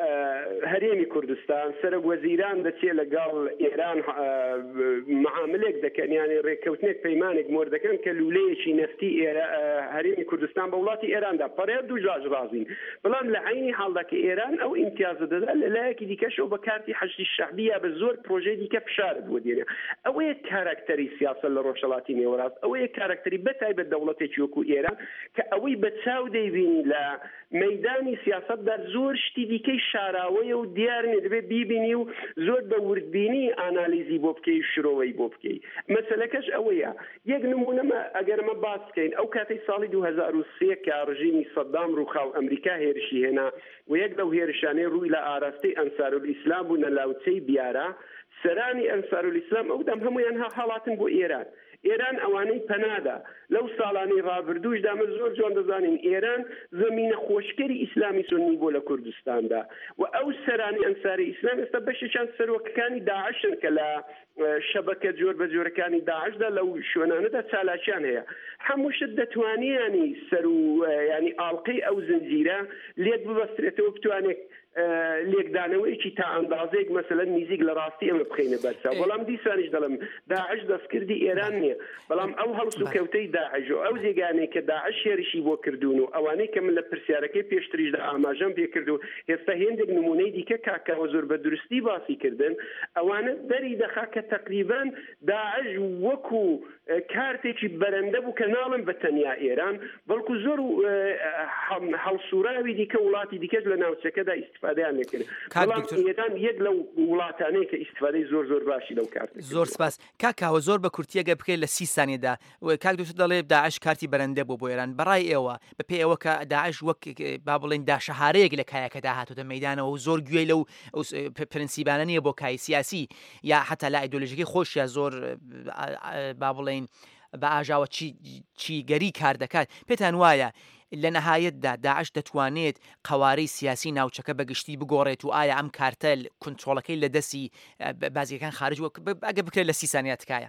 هەرێمی کوردستان سەرۆک وەزیران دەچێت لەگەڵ ئێران معاملێک دەکەن یانی ڕێککەوتنێک پەیمانێک مۆر دەکەن کە لولەیەکی نەفتی هەرێمی کوردستان بە وڵاتی ئێراندا پەڕێ دوو ژاژ ڕازین بەڵام لە عینی حاڵدا کە ئێران ئەو ئیمتیازە دەدا لە لایەکی دیکەشەوە بە کارتی حەشتی شەعبی یا بە زۆر پرۆژەی دیکە فشارت بۆ دێنێ ئەوەیە کارکتەری سیاسەت لە ڕۆژهەڵاتی نێوەڕاست ئەوەیە کارکتەری بەتایبەت دەوڵەتێکی وەکو ئێران کە ئەوەی بە چاو دەیبینی لە مەیدانی سیاسەتدا زۆر شتی دیکەی شاراوەیە و دیارنێ دەبێت بیبینی و زۆر بە وردبینی ئانالیزی بۆ بکەی شرۆوەی بۆ بکەی مەسەلەکەش ئەوەیە یەک نمونەمە ئەگەرمە باس بکەین ئەو کاتەی ساڵی 2003 کە ڕژیمی سەدام ڕووخاو ئەمریکا هێرشی هێنا و یەک لەو هێرشانەی ڕووی لە ئاراستەی ئەنسارولیسلام بوو نەلاوچەی بیارە سەرانی ئەنسارولیسلام ئەو دەم هەمویان هەڵاتن بۆ ئێران ئێران ئەوانەی پەنادا لەو ساڵانەی ڕابردووشدا من زۆر جوان دەزانین ئێران زمینە خۆشکەری ئیسلامی سنی بۆ لە کوردستاندا و ئەو سەرانی ئەنساری ئیسلام ئێستا بەشێکیان سەرۆکەکانی داعشن کە لە شەبەکە جۆر بە جۆرەکانی داعشدا لەو شوێنانەدا چالاکیان هەیە هەمووشت دەتوانیانی سەر و ینی ئاڵقەی ئەو زنجیرە لێک ببەسترێتەوە بتوانێت لێکدانەوەیکی تا ئەندازەیەک مەسەلەن نزیک لە ڕاستی ئەمە بخینە بەرچاو بەڵام دیسانیش دەڵم داعش دەستکردی ئێران نییە بەڵام ئەو هەڵس و کەوتەی داعش و ئەو جێگانەی کە داعش هێرشی بۆ کردوون و ئەوانەی کە من لە پرسیارەکەی پێشتریشدا ئاماژەم پێ کرد و هێستا هێندێک نمونەی دیکە کاکەوە زۆر بە درستی باسی کردن ئەوانە دەری دەخا کە تقریبا داعش وەکو کارتێکی بەرەندە بوو کە ناڵم بە تەنیا ئێران بەڵکو زۆر هەڵسوراوی دیکە وڵاتی دیکەش لە ناوچەکەدا ئیسفادەیان لێکرد بەڵام ئێران یەک لەو وڵاتانەیە کە ئیسفادەی زۆر باشی لەو کارت زۆر سپاس کاکاوە زۆر بە کورتیەگە بکەیت لە 30 سانیەدا کاک دکتۆر دەڵێ داعش کارتی بەرەندە بۆ ئێران بەڕای ئێوە بەپێی ئەوە کە داعش وەک با بڵێن داشەهارەیەک لە کایەکەدا هاتوتە مەیدانەوە و زۆر گوێی لەو پرینسیبانە نییە بۆ کای سیاسی یا حتا لە ئایدۆلۆژیەکەی خۆشیە زۆر با بڵێن بە ئاژاوە چیگەری کار دەکات پێتان وایە لە نەهایەتدا داعش دەتوانێت قوارەی سیاسی ناوچەکە بەگشتی بگۆڕێت و ئایا ئەم کارتە کنترۆڵەکەی لە دەستی بازیەکان خارج ئەگە بکرێت لە 30 سانیە تکایە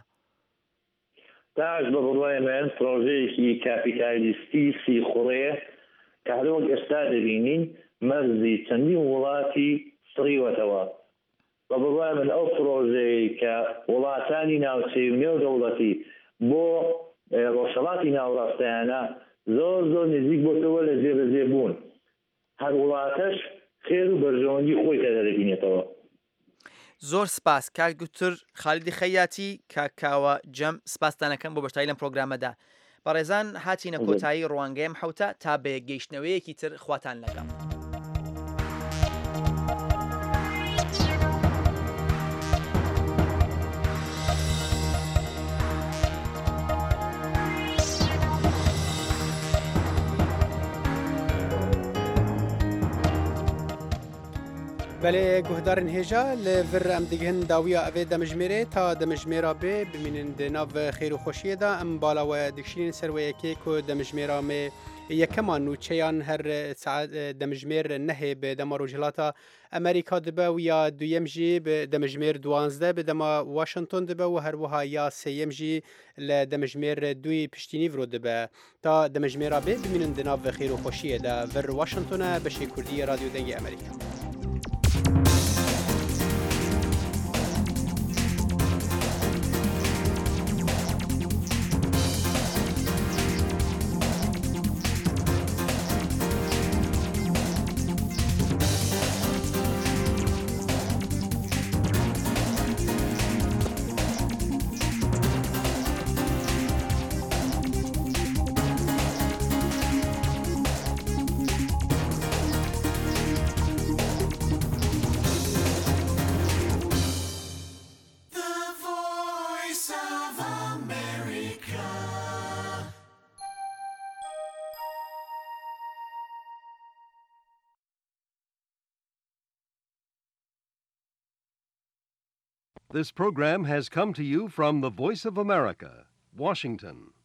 داعش بە بڕوای من پرۆژەیەکی کاپیتالیستی سیخوڕەیە کە هەروەک ئێستا دەبینین مەرزی چەندین وڵاتی سڕیوەتەوە بە بڕوای من ئەو پرۆژەیە کە وڵاتانی ناوچەی و نێودەوڵەتی بۆ ڕۆژهەڵاتی ناوڕاستیانە زۆر نزیک بۆتەوە لە جێبەجێ بوون هەر وڵاتەش خێر و بەرژەوەندی خۆی کە دەبینێتەوە زۆر سپاس کاک دوکتور خالیدی خەیاتی کاکاوە جەم سپاسدانەکەم بۆ بەشداری لەم پرۆگرامەدا بەڕێزان هاتینە کۆتایی ڕوانگەیم حوتە تا بە گەیشتنەوەیەکی تر خواتان لەگەڵ بله گهدارن هجا لور ام دیگهن داویا اوه دمجمره تا دمجمره به بمینن ناو خیر و خوشیه دا ام بالا و دکشین سرویه که که دمجمره می یەکەمان نوچەیان هەر دەمژمێر نەهێ بە دەما ڕۆژهڵاتە ئەمریکا دەبە و یا دویەم ژی دەمژمێر 12 بە دەما واشنگتن دەبە و هەروەها یا سێیەم ژی لە دەمژمێر دوی پشتینی ڤرۆ دەبە تا دەمژمێرا بێ بمینن دناو خێر و خۆشیەدا ڤەر واشنگتنە بەشی کوردی رادیۆ دەنگی ئەمریکا. This program has come to you from the Voice of America, Washington.